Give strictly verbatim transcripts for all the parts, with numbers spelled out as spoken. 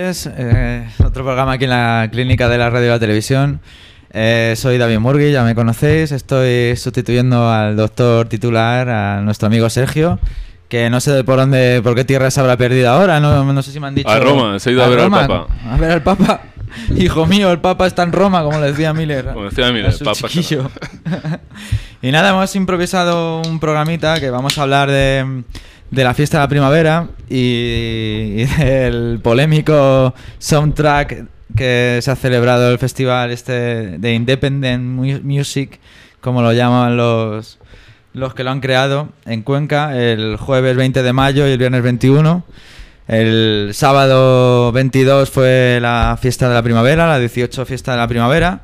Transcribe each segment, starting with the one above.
noches, eh, otro programa aquí en la clínica de la radio y la televisión. Eh, soy David Murgui, ya me conocéis, estoy sustituyendo al doctor titular, a nuestro amigo Sergio, que no sé por dónde, por qué tierra se habrá perdido ahora, no, no sé si me han dicho... A Roma, se ha ido a, a ver Roma, al Papa. A ver al Papa. Hijo mío, el Papa está en Roma, como le decía Miller. Como decía Miller, el Papa. Y nada, hemos improvisado un programita que vamos a hablar de... de la fiesta de la primavera y, y del polémico soundtrack que se ha celebrado el festival este de Independent Music, como lo llaman los, los que lo han creado, en Cuenca, el jueves veinte de mayo y el viernes veintiuno. El sábado veintidós fue la fiesta de la primavera, la dieciocho fiesta de la primavera.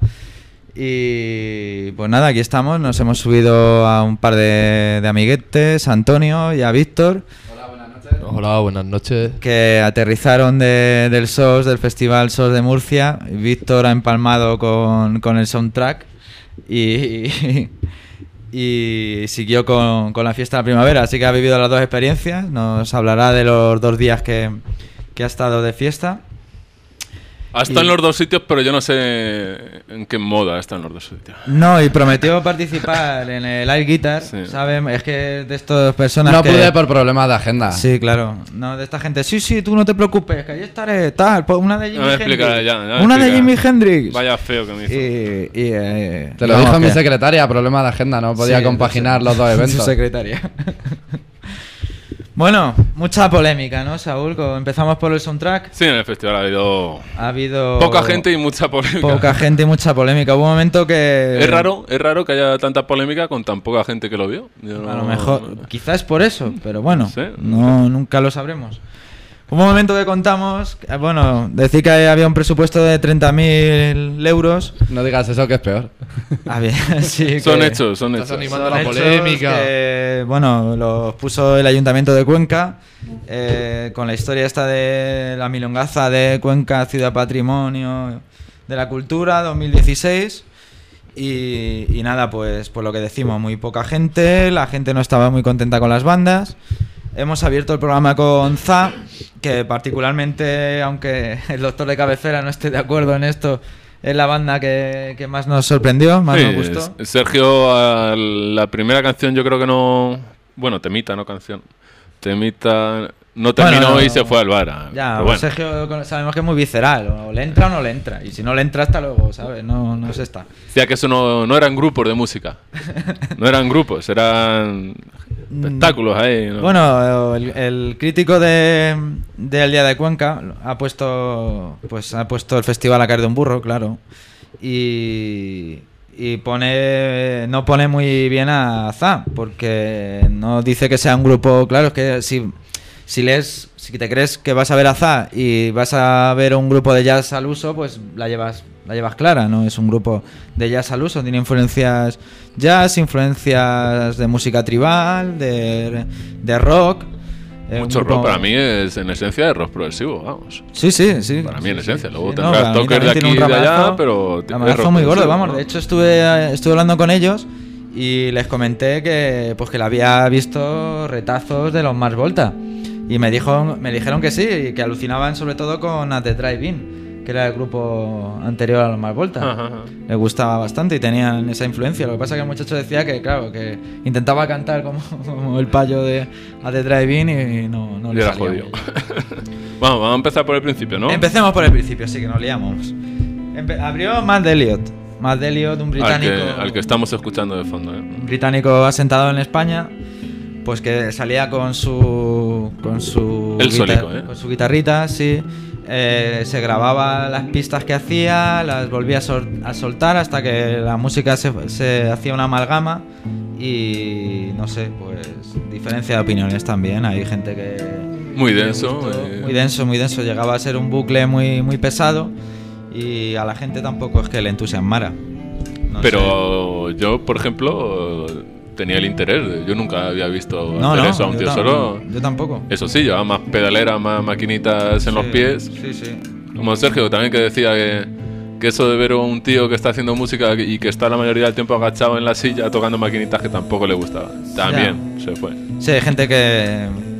Y pues nada, aquí estamos, nos hemos subido a un par de, de amiguetes, a Antonio y a Víctor. Hola, buenas noches. Hola, buenas noches. Que aterrizaron de, del S O S, del Festival S O S de Murcia. Y Víctor ha empalmado con, con el soundtrack y, y, y siguió con, con la fiesta de la primavera, así que ha vivido las dos experiencias. Nos hablará de los dos días que, que ha estado de fiesta. Ha estado y... en los dos sitios, pero yo no sé en qué moda está en los dos sitios. No, y prometió participar en el Air Guitar, sí. ¿Sabes? Es que de estas personas No que... pude por problemas de agenda. Sí, claro. No, de esta gente, sí, sí, tú no te preocupes, que ahí estaré, tal, una de Jimi no Hendrix. Ya, ya una de Jimi Hendrix. Vaya feo que me hizo. Y, y, eh, Te lo dijo mi secretaria, problemas de agenda, no podía sí, compaginar los dos eventos. Su secretaria. Bueno, mucha polémica, ¿no, Saúl? Empezamos por el soundtrack. Sí, en el festival ha habido... Ha habido... Poca gente y mucha polémica. Poca gente y mucha polémica. Hubo un momento que... Es raro, es raro que haya tanta polémica con tan poca gente que lo vio. Yo no... A lo mejor, quizás es por eso, pero bueno, sí, no, no nunca lo sabremos. Hubo un momento que contamos, bueno, decir que había un presupuesto de treinta mil euros. No digas eso, que es peor. Ah, bien, sí. Son que hechos, son hechos. Estás animando son la polémica. Que, bueno, los puso el Ayuntamiento de Cuenca, eh, con la historia esta de la milongaza de Cuenca, Ciudad Patrimonio de la Cultura, dos mil dieciséis. Y, y nada, pues por lo que decimos, muy poca gente, la gente no estaba muy contenta con las bandas. Hemos abierto el programa con Z, que particularmente, aunque el doctor de cabecera no esté de acuerdo en esto, es la banda que, que más nos sorprendió, más sí, nos gustó. Sergio, a la primera canción yo creo que no... Bueno, temita, no canción. Temita... No terminó bueno, no, y se fue al bar. Ya, bueno. Sergio sabemos que es muy visceral. O le entra o no le entra. Y si no le entra, hasta luego, ¿sabes? No, no se está. Decía que eso no, no eran grupos de música. No eran grupos, eran espectáculos ahí, ¿no? Bueno, el, el crítico de del Día de Cuenca ha puesto pues ha puesto el festival a caer de un burro, claro. Y... Y pone no pone muy bien a Z, porque no dice que sea un grupo... Claro, es que si... Si lees, si te crees que vas a ver a Z y vas a ver un grupo de jazz al uso, pues la llevas, la llevas clara, ¿no? Es un grupo de jazz al uso, tiene influencias jazz, influencias de música tribal, de, de rock. Mucho grupo... rock para mí es en esencia de rock progresivo, vamos. Sí, sí, sí. Para mí en sí, esencia, sí, luego sí, tendrás no, toques de aquí y de allá, pero... Es muy gordo, vamos. ¿No? De hecho estuve, estuve hablando con ellos y les comenté que, pues, que le había visto retazos de los Mars Volta. Y me dijo, me dijeron que sí, que alucinaban sobre todo con At The Drive-In, que era el grupo anterior a los Mars Volta. Ajá, ajá. Les gustaba bastante y tenían esa influencia. Lo que pasa es que el muchacho decía que, claro, que intentaba cantar como, como el payo de At The Drive-In y no, no le salía. Jodido. Bueno, vamos a empezar por el principio, ¿no? Empecemos por el principio, sí, que nos liamos. Empe- abrió Matt Elliott. Matt Elliott, un británico... Al que, al que estamos escuchando de fondo, ¿eh? Un británico asentado en España... Pues que salía con su con su el guitar- solico, ¿eh? con su guitarrita, sí. Eh, se grababa las pistas que hacía, las volvía a, sol- a soltar hasta que la música se, se hacía una amalgama y no sé, pues diferencia de opiniones también. Hay gente que muy denso, gustó, eh... muy denso, muy denso. Llegaba a ser un bucle muy muy pesado y a la gente tampoco es que le entusiasmara. No Pero sé. Yo, por ejemplo, tenía el interés. Yo nunca había visto no, hacer no, eso a un tío tam- solo. Yo tampoco. Eso sí, llevaba más pedalera, más maquinitas en sí, los pies. Sí, sí. Como Sergio también, que decía que, que eso de ver a un tío que está haciendo música y que está la mayoría del tiempo agachado en la silla tocando maquinitas, que tampoco le gustaba. También ya. Se fue. Sí, hay gente que,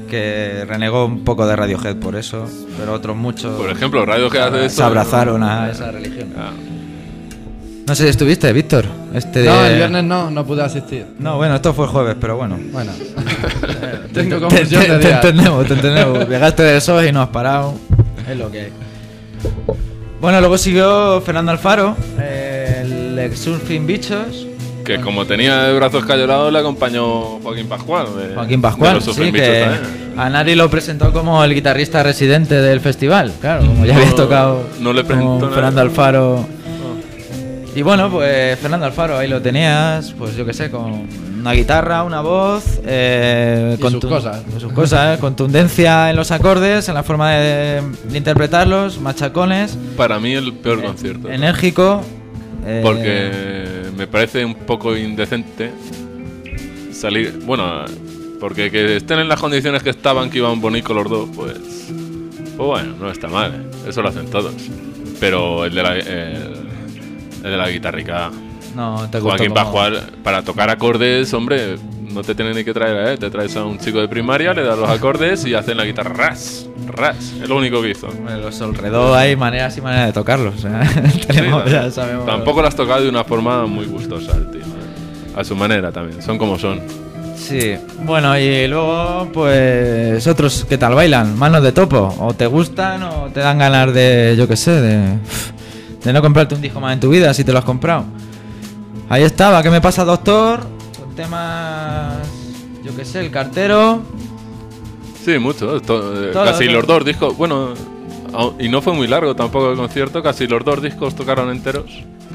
que renegó un poco de Radiohead por eso, pero otros muchos... Por ejemplo, Radiohead hace esto. Se abrazaron a esa religión. Ah. No sé si estuviste, Víctor. Este de... No, el viernes no, no pude asistir. No, bueno, esto fue el jueves, pero bueno. Bueno. Tengo te, confusión te, de te días. entendemos, te entendemos. Llegaste del S O E y no has parado. Es lo que hay. Bueno, luego siguió Fernando Alfaro, el ex Surfing Bichos. Que como tenía de brazos callados le acompañó Joaquín Pascual. De, Joaquín Pascual, de sí, que a nadie lo presentó como el guitarrista residente del festival. Claro, como ya no, había tocado no le presentó con Fernando Alfaro. Y bueno, pues Fernando Alfaro, ahí lo tenías, pues yo qué sé, con una guitarra, una voz, eh, y con sus cosas, con sus cosas, eh, contundencia en los acordes, en la forma de, de interpretarlos, machacones. Para mí el peor eh, concierto. Enérgico. Eh, porque me parece un poco indecente salir, bueno, porque que estén en las condiciones que estaban, que iban bonitos los dos, pues, pues bueno, no está mal, ¿eh? Eso lo hacen todos. Pero el de la, el, el de la guitarrica, no, te Joaquín como... Pascual, para tocar acordes, hombre, no te tienes ni que traer a él, te traes a un chico de primaria, le das los acordes y hacen la guitarra ras, ras, es lo único que hizo. Bueno, los Solredó hay maneras y maneras de tocarlos, ¿eh? Tenemos, sí, ya sabemos. Tampoco lo has tocado de una forma muy gustosa, el tío, ¿eh? A su manera también, son como son. Sí, bueno, y luego, pues, otros que tal bailan, Manos de Topo, o te gustan o te dan ganas de, yo qué sé, de, de no comprarte un disco más en tu vida si te lo has comprado. Ahí estaba, ¿qué me pasa, doctor? Con temas, yo qué sé, El Cartero. Sí, mucho, to, eh, todo, casi todo. los dos discos, bueno, y no fue muy largo tampoco el concierto, casi los dos discos tocaron enteros.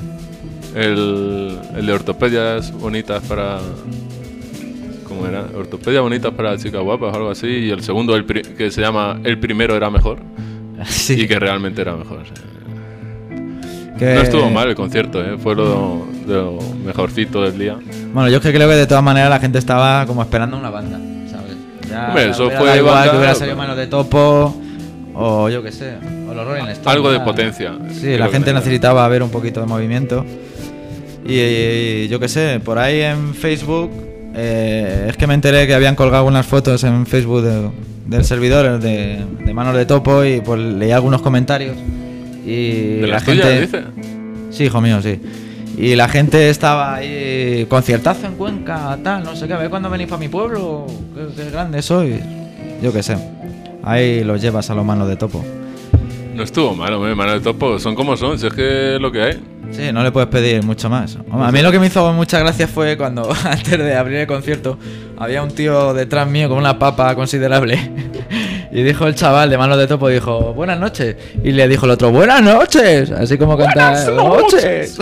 El, el de Ortopedias Bonitas para... ¿Cómo era? Ortopedia Bonitas para chicas guapas o algo así. Y el segundo, el pri- que se llama El Primero era mejor. Sí. Y que realmente era mejor. O sea, Que... no estuvo mal el concierto, ¿eh? Fue lo, de lo mejorcito del día. Bueno, yo es que creo que de todas maneras la gente estaba como esperando una banda, ¿sabes? Ya, Hombre, eso hubiera fue dado igual banda, que hubiera claro. salido Manos de Topo o yo qué sé, o los Rolling Stones. Algo de ya. potencia. Sí, creo la que gente tenía. necesitaba ver un poquito de movimiento. Y, y yo qué sé, por ahí en Facebook, eh, es que me enteré que habían colgado unas fotos en Facebook de, del servidor de, de Manos de Topo y pues leí algunos comentarios. Y ¿De la las gente... tuyas, dice? Sí, hijo mío, sí. Y la gente estaba ahí, conciertazo en Cuenca, tal, no sé qué, a ver cuándo venís para mi pueblo, qué, qué grande sois. Yo qué sé. Ahí los llevas a los Manos de Topo. No estuvo mal, hombre, Manos de Topo. Son como son, si es que es lo que hay. Sí, no le puedes pedir mucho más. Hombre, a mí lo que me hizo mucha gracia fue cuando, antes de abrir el concierto, había un tío detrás mío con una papa considerable. Y dijo el chaval de Manos de Topo, dijo, buenas noches. Y le dijo el otro, buenas noches. Así como canta, ¡Buenas noches.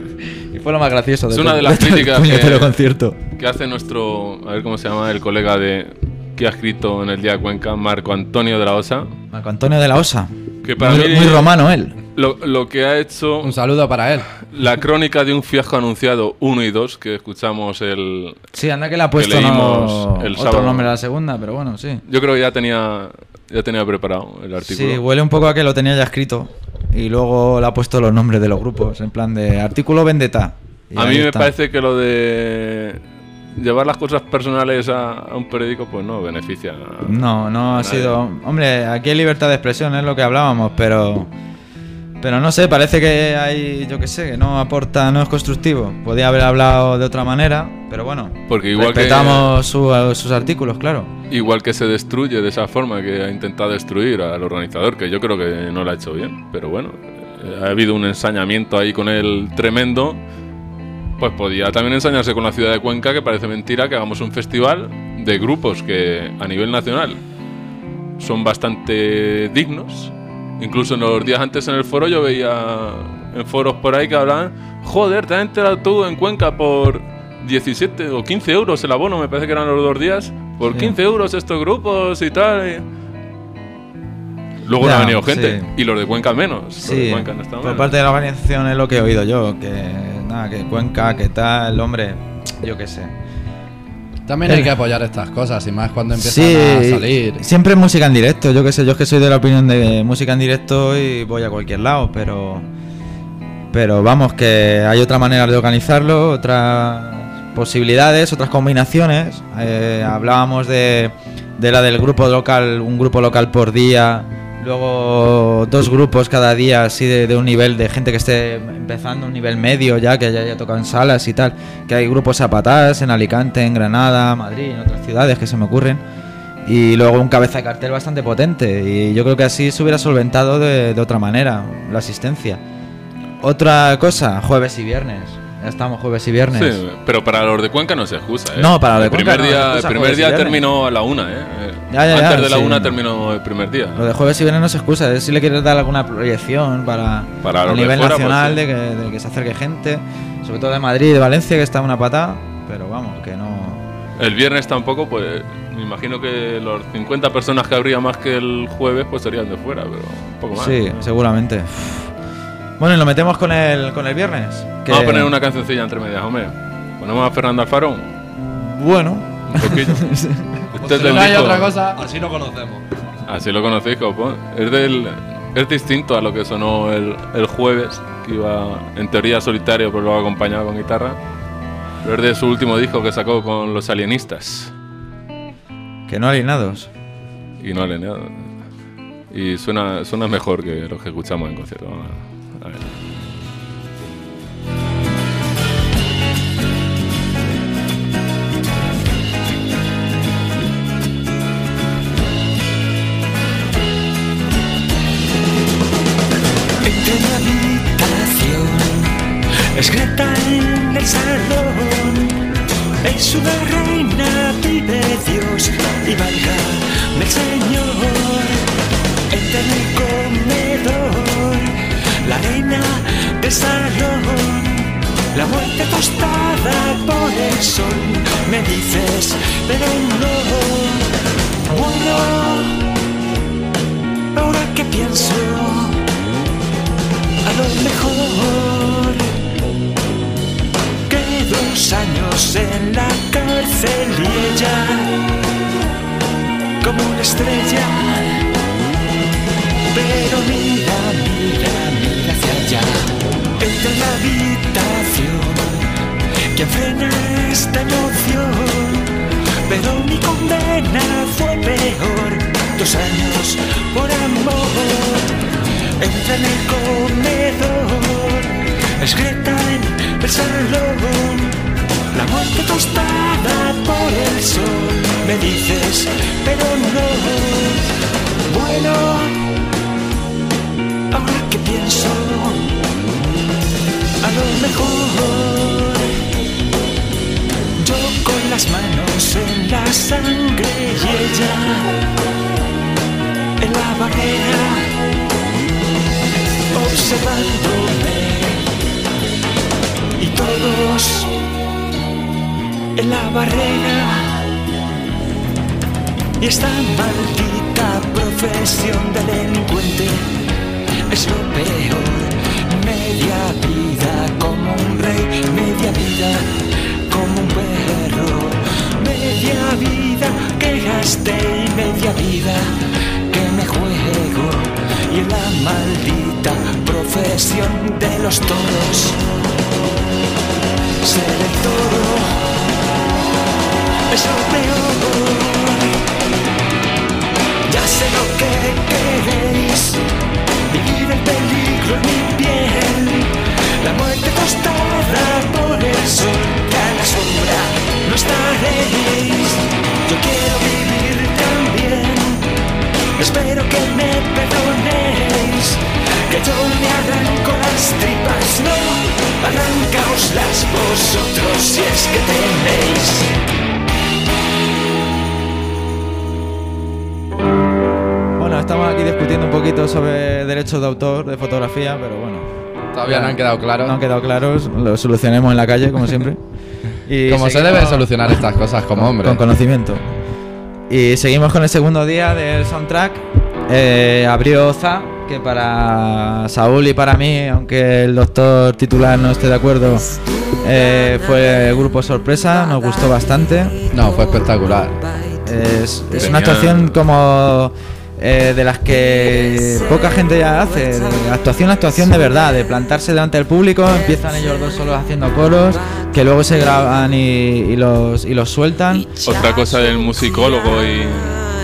Y fue lo más gracioso de Es una todo- de las todo el críticas puñetero que- concierto. Que hace nuestro, a ver cómo se llama, el colega de que ha escrito en el Día de Cuenca, Marco Antonio de la Osa. Marco Antonio de la Osa. Que para muy, mí- muy romano él. Lo, lo que ha hecho Un saludo para él. la crónica de un fiasco anunciado uno y dos, que escuchamos el... Sí, anda que le ha puesto leímos no- el otro sábado. nombre a la segunda, pero bueno, sí. Yo creo que ya tenía ya tenía preparado el artículo. Sí, huele un poco a que lo tenía ya escrito. Y luego le ha puesto los nombres de los grupos, en plan de artículo Vendetta. Y a ahí mí me está. parece que lo de llevar las cosas personales a, a un periódico, pues no beneficia. a- No, no a ha nadie. sido... Hombre, aquí hay libertad de expresión, es lo que hablábamos, pero... Pero no sé, parece que hay, yo qué sé, que no aporta, no es constructivo. Podía haber hablado de otra manera, pero bueno. Porque igual que- respetamos su- sus artículos, claro. Igual que se destruye de esa forma que ha intentado destruir al organizador, que yo creo que no lo ha hecho bien. Pero bueno, eh, ha habido un ensañamiento ahí con él tremendo. Pues podía también ensañarse con la ciudad de Cuenca, que parece mentira que hagamos un festival de grupos que a nivel nacional son bastante dignos. Incluso en los días antes en el foro yo veía en foros por ahí que hablaban, joder, te has enterado tú en Cuenca por diecisiete o quince euros el abono, me parece que eran los dos días, por Sí. quince euros estos grupos y tal. y- Luego Ya, no ha venido gente, sí. y los de Cuenca menos. Los de Sí, Cuenca no están por menos. parte de la organización es lo que he oído yo, que nada, que Cuenca, que tal, hombre, yo qué sé. También hay que apoyar estas cosas, y más cuando empiezan Sí, a salir. siempre música en directo, yo qué sé, yo es que soy de la opinión de música en directo y voy a cualquier lado, pero pero vamos, que hay otra manera de organizarlo, otras posibilidades, otras combinaciones. Eh, hablábamos de, de la del grupo local, un grupo local por día, luego dos grupos cada día, así de, de un nivel de gente que esté empezando, un nivel medio ya, que ya haya tocado en salas y tal, que hay grupos a patadas en Alicante, en Granada, Madrid, en otras ciudades que se me ocurren, y luego un cabeza de cartel bastante potente, y yo creo que así se hubiera solventado de, de otra manera la asistencia. Otra cosa, jueves y viernes. Ya estamos, jueves y viernes. Sí, pero para los de Cuenca no se excusa, ¿eh? No, para los de el Cuenca primer no día, se excusa, El primer jueves y día viernes. terminó a la una, ¿eh? Ya, ya, ya, Antes de la sí. una terminó el primer día. Lo de jueves y viernes no se excusa, es si le quieres dar alguna proyección para, Para a los de nivel fuera, nacional pues, sí. de, que, de que se acerque gente, sobre todo de Madrid y de Valencia, que está una patada, pero vamos, que no... El viernes tampoco, pues me imagino que los cincuenta personas que habría más que el jueves, pues serían de fuera, pero un poco más. Sí, seguramente. Bueno, y lo metemos con el, con el viernes. Que... Vamos a poner una cancioncilla entre medias, hombre. Ponemos a Fernando Alfaro. Bueno. Un poquito. Este es del No hay disco- otra cosa. Así lo conocemos. Así lo conocéis, copo. Es del es distinto a lo que sonó el, el jueves, que iba en teoría solitario, pero luego acompañado con guitarra. Pero es de su último disco que sacó con Los Alienistas. Que no alienados. Y no alineado. Y suena, suena mejor que los que escuchamos en concierto. Vamos a- a ver. Entra en la habitación, es Greta en el salón, es una reina, vive Dios y válgame el Señor. Entra en el comedor, la reina del salón, la muerte tostada por el sol, me dices, pero no. Bueno, ahora que pienso, a lo mejor que dos años en la cárcel y ella como una estrella. Pero mira, mira, mira hacia allá. Entra en la habitación, quien frena esta emoción. Pero mi condena fue peor, dos años por amor. Entra en el comedor, es Greta en el salón, la muerte tostada por el sol, me dices, pero no. Bueno, ahora que pienso, a lo mejor yo con las manos en la sangre y ella en la barrera, observándome, y todos en la barrera, y esta maldita profesión de delincuente es lo peor. Media vida como un rey, media vida como un perro, media vida que gasté y media vida que me juego, y en la maldita profesión de los toros, ser el toro es lo peor. Ya sé lo que queréis, vivir el peligro en mi piel, la muerte tostada por el sol, que a la sombra no estaréis. Yo quiero vivir también, espero que me perdonéis, que yo me arranco las tripas, no, arrancaoslas vosotros si es que tenéis. Bueno, estamos aquí discutiendo un poquito sobre derechos de autor de fotografía, pero bueno. Todavía no han quedado claros. No han quedado claros, lo solucionemos en la calle, como siempre. Y Como se seguimos debe solucionar estas cosas como con, hombre. con conocimiento. Y seguimos con el segundo día del soundtrack. Eh, abrió Za, que para Saúl y para mí, aunque el doctor titular no esté de acuerdo, eh, fue el grupo sorpresa, nos gustó bastante. No, fue espectacular. Es, es Tenía- una actuación como eh, de las que poca gente ya hace, de actuación, actuación de verdad, de plantarse delante del público, empiezan ellos dos solos haciendo coros, que luego se graban y, y los, y los sueltan. Otra cosa del musicólogo y,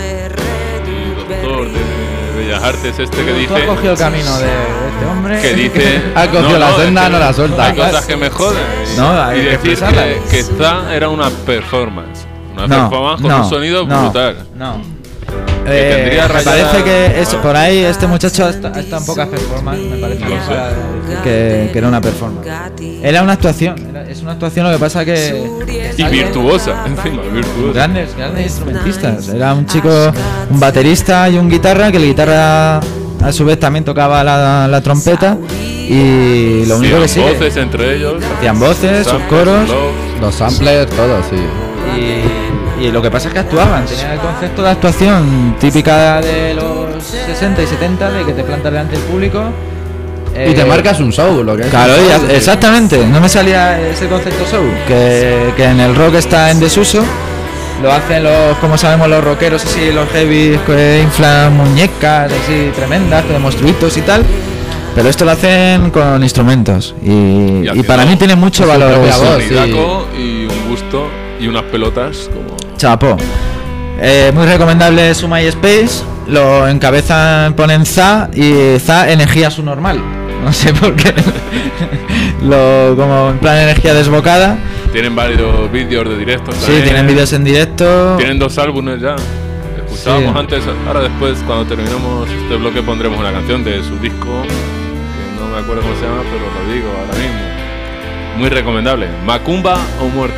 artes este que Tú dice... has cogido el camino de este hombre. Que dice... Ha cogido la es senda, que no la suelta. Hay cosas que me joden. Y, No, hay y que decir expresarlas. que, que Za era una performance. Una No, performance con no, un sonido no, brutal. No. Que Eh, tendría me rayada- parece que eso, por ahí este muchacho está, está en pocas performances, me parece Lo que, sé. para decir que, que era una performance. Era una actuación, era- es una actuación, lo que pasa que... Y virtuosa, encima, virtuosa. Grandes, grandes instrumentistas. Era un chico, un baterista y un guitarra, que la guitarra a su vez también tocaba la, la trompeta. Y lo único que Hacían sí, voces entre ellos. hacían voces, sus samples, coros. lows. Los samplers, todo, sí. Y, y lo que pasa es que actuaban, tenían el concepto de actuación típica de los sesenta y setenta, de que te plantas delante del público. Y te eh, marcas un show, lo que es. Claro, un y show, a- sí. exactamente, no me salía ese concepto show, que, que en el rock está en desuso. Lo hacen los, como sabemos, los rockeros así, los heavy, que inflan muñecas así tremendas, de monstruitos y tal. Pero esto lo hacen con instrumentos. Y, Y y haciendo para mí tiene mucho su valor propia eso. voz. Sonidaco y un gusto y unas pelotas como... Chapo. Eh, muy recomendable su MySpace. Lo encabezan, ponen Za y Za energía subnormal. No sé por qué. Lo, como en plan energía desbocada. Tienen varios vídeos de directos. Sí, también. tienen vídeos en directo. Tienen dos álbumes ya. Escuchábamos Sí. antes, ahora después cuando terminemos este bloque pondremos una canción de su disco, que no me acuerdo cómo se llama, pero lo digo ahora mismo. Muy recomendable. Macumba o muerte.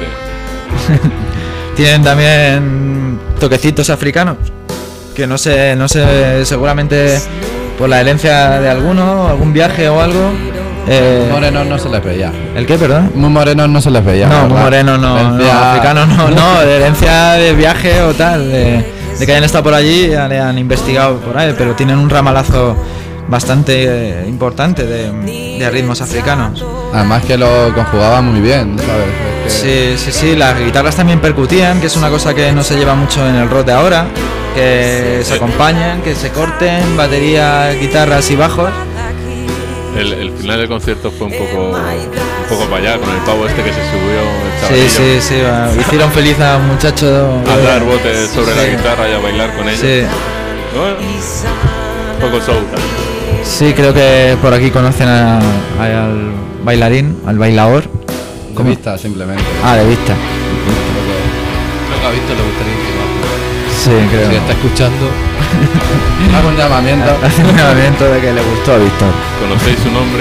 Tienen también toquecitos africanos. Que no sé, no sé, seguramente por la herencia de alguno, algún viaje o algo. Eh, Morenos no se les veía. ¿El qué, perdón? Muy morenos no se les veía. No, muy ¿verdad? moreno no, no, Herencia- africano no, no, de herencia de viaje o tal, de, de que hayan estado por allí, ya le han investigado por ahí, pero tienen un ramalazo bastante eh, importante de, de ritmos africanos. Además que lo conjugaba muy bien, ¿sabes? Es que- Sí, sí, sí, las guitarras también percutían, que es una cosa que no se lleva mucho en el rock de ahora, que se acompañen, que se corten, batería, guitarras y bajos. El, el final del concierto fue un poco un poco para allá, con el pavo este que se subió el Sí, chavalillo sí, sí, va, hicieron feliz a un muchacho. a dar botes sobre Sí. la guitarra y a bailar con ella. Sí. Bueno, un poco show también. Sí, creo que por aquí conocen a- a- al bailarín, al bailador. De ¿Cómo? vista, simplemente. Ah, de vista. Creo que a Víctor le gustaría invitarlo. Sí, creo. Si está escuchando, Hago un llamamiento. Hace un llamamiento de que le gustó a Víctor. ¿Conocéis su nombre?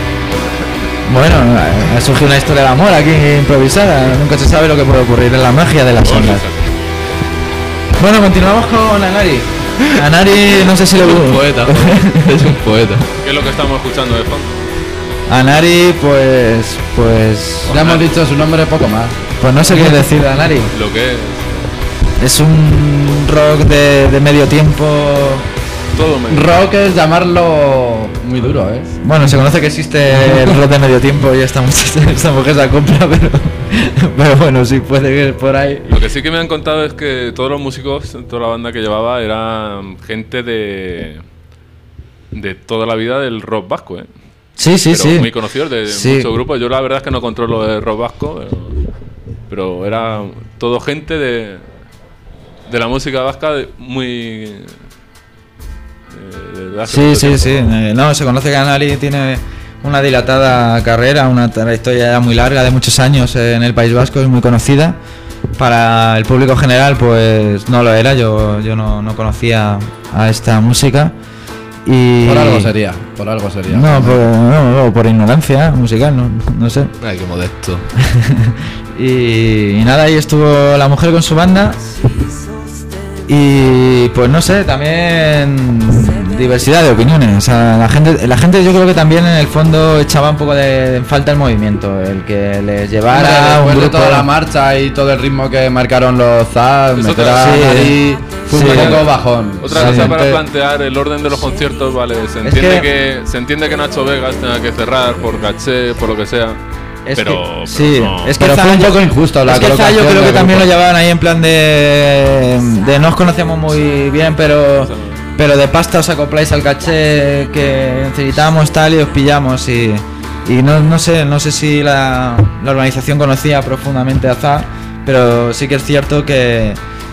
Bueno, ha surgido una historia de amor aquí improvisada. Nunca se sabe lo que puede ocurrir en la magia de las Bueno, ondas. Bueno, continuamos con Anari. Anari, no sé si le es un gusta. poeta, joder, es un poeta. ¿Qué es lo que estamos escuchando de fondo? Anari, pues. Pues. Ya hemos dicho su nombre poco más. Pues no sé qué decir de Anari. Lo que es Es un rock de, de medio tiempo. todo menos. Rock es llamarlo muy duro, ¿eh? Bueno, se conoce que existe el rock de medio tiempo y esta mujer, esta mujer se compra, pero, pero bueno, sí, puede que por ahí. Lo que sí que me han contado es que todos los músicos, toda la banda que llevaba, eran gente de de toda la vida del rock vasco, ¿eh? Sí, sí, Pero sí. muy conocidos de Sí. muchos grupos. Yo la verdad es que no controlo el rock vasco, pero, pero era todo gente de de la música vasca de- muy de- de hace Sí, mucho sí, tiempo. sí. Eh, no, se conoce que Anari tiene una dilatada carrera, una trayectoria ya muy larga de muchos años en el País Vasco, es muy conocida. Para el público general, pues no lo era, yo, yo no, no conocía a esta música. Y Por algo sería, por algo sería. No, por, no, no, por ignorancia musical, no, no sé. Ay, qué modesto. Y, y nada, ahí estuvo la mujer con su banda. Y pues no sé, también diversidad de opiniones. O sea, la gente, la gente yo creo que también en el fondo echaba un poco de en falta el movimiento, el que les llevara un Después de grupo. toda la marcha y todo el ritmo que marcaron los Zaz, Eso meter te- a sí, Anari fue sí. un poco bajón. Otra Sí. cosa para Gente- plantear el orden de los conciertos, vale, se Es entiende que- que... se entiende que Nacho Vegas tenga que cerrar por caché, por lo que sea. Es pero, que- pero sí, no. es que Pero fue Za- un poco injusto la es que Za yo colocación creo que del también lo grupo. llevaban ahí en plan de, de no os conocemos muy bien, pero pero de pasta os acopláis al caché que necesitamos tal y os pillamos y, y no, no sé no sé si la, la organización conocía profundamente a Za, pero sí que es cierto que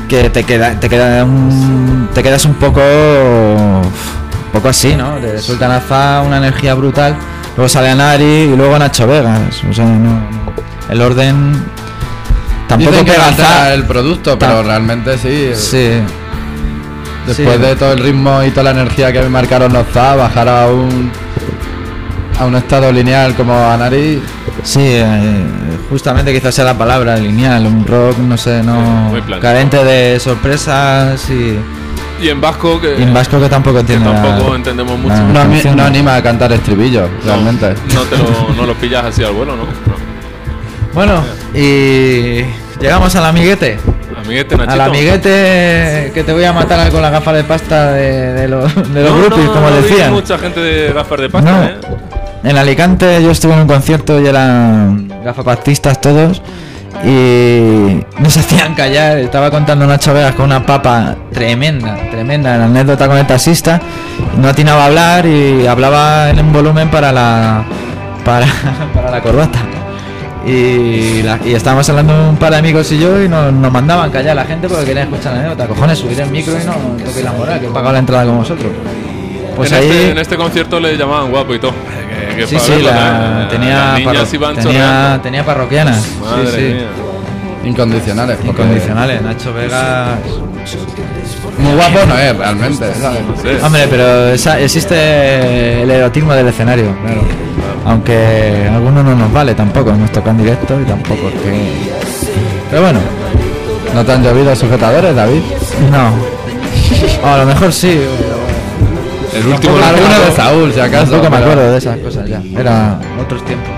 que te queda, te queda un, te quedas un poco, un poco así, ¿no? Te sueltan a Za una energía brutal, luego sale Anari y luego Nacho Vegas, o sea, no, el orden tampoco Dicen que pega altera Za. el producto, pero Ta- realmente sí. Sí. Después Sí. de todo el ritmo y toda la energía que marcaron los Za, bajar a un a un estado lineal como Anari. Sí, eh, justamente quizás sea la palabra lineal, un rock, no sé, no Muy plano. carente de sorpresas y, Y en vasco, que, y en vasco que tampoco que entiende tampoco la- entendemos mucho. la No, ani- canción. no anima a cantar estribillos, No, realmente. No, te lo, no lo pillas así al vuelo, ¿no? no. Bueno, y llegamos al amiguete. Amiguete, Nachito. Al amiguete que te voy a matar con la gafa de pasta de, de los, de los No, groupies, no, como no vi decían. mucha gente de gafas de pasta, No. ¿eh? En Alicante yo estuve en un concierto y eran gafapastistas todos y nos hacían callar. Estaba contando Nacho Vegas con una papa tremenda, tremenda, la anécdota con el taxista. No atinaba a hablar y hablaba en un volumen para la para, para la corbata. Y, la- y estábamos hablando un par de amigos y yo y nos, nos mandaban callar a la gente porque querían escuchar la anécdota. Cojones, subir el micro y no toquéis la moral, que he pagado la entrada con vosotros. Pues en, ahí... este, en este concierto le llamaban guapo y todo. Que- que Sí, para sí, verlo, la- las tenía, niñas parro- iban tenía, chorreando. tenía parroquianas. Madre sí, sí. mía. Incondicionales. porque Incondicionales. Nacho Vegas. Muy guapo no es, realmente. ¿sabes? No sé. Hombre, pero esa- existe el erotismo del escenario, claro. Aunque a algunos no nos vale tampoco, nos toca en directo y tampoco es que. Pero bueno, ¿No te han llovido sujetadores, David? no. O a lo mejor sí. El último alguno de Saúl, si acaso. Tampoco me pero- acuerdo de esas cosas ya. Era otros tiempos.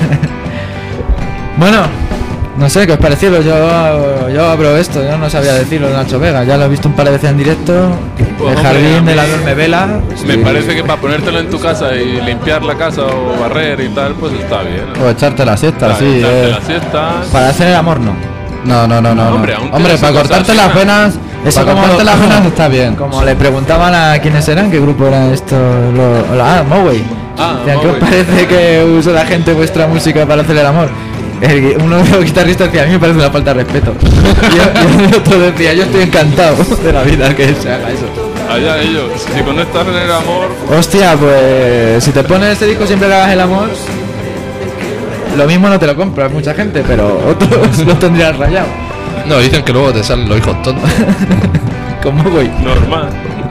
Bueno, no sé qué os pareció. Yo, yo abro esto. Yo no sabía decirlo de Nacho Vega. Ya lo he visto un par de veces en directo. Pues, El hombre, jardín a de mí la Duerme Vela. Me parece que para ponértelo en tu casa y limpiar la casa o barrer y tal, pues está bien. O echarte la siesta, Para sí. echarte eh. la siesta. Para hacer el amor, no. No, no, no, no. no. Hombre, aún Hombre, tienes para cosas cortarte así, las ¿no? venas. Eso Para como cortarte lo- las venas está bien. Como le preguntaban a quiénes eran, qué grupo era esto. Lo, lo- ah, Moway. Ah, Decían, ¿qué os Moway. parece que use la gente vuestra música para hacer el amor? El- uno de los guitarristas decía, a mí me parece una falta de respeto. y, y el otro decía, yo estoy encantado de la vida que se haga eso. Allá ellos. Si con esto hacen el amor, Hostia, pues si te pones este disco siempre que hagas el amor, lo mismo no te lo compras mucha gente, pero otros lo tendrían rayado. No, dicen que luego te salen los hijos tontos. ¿Cómo voy? normal.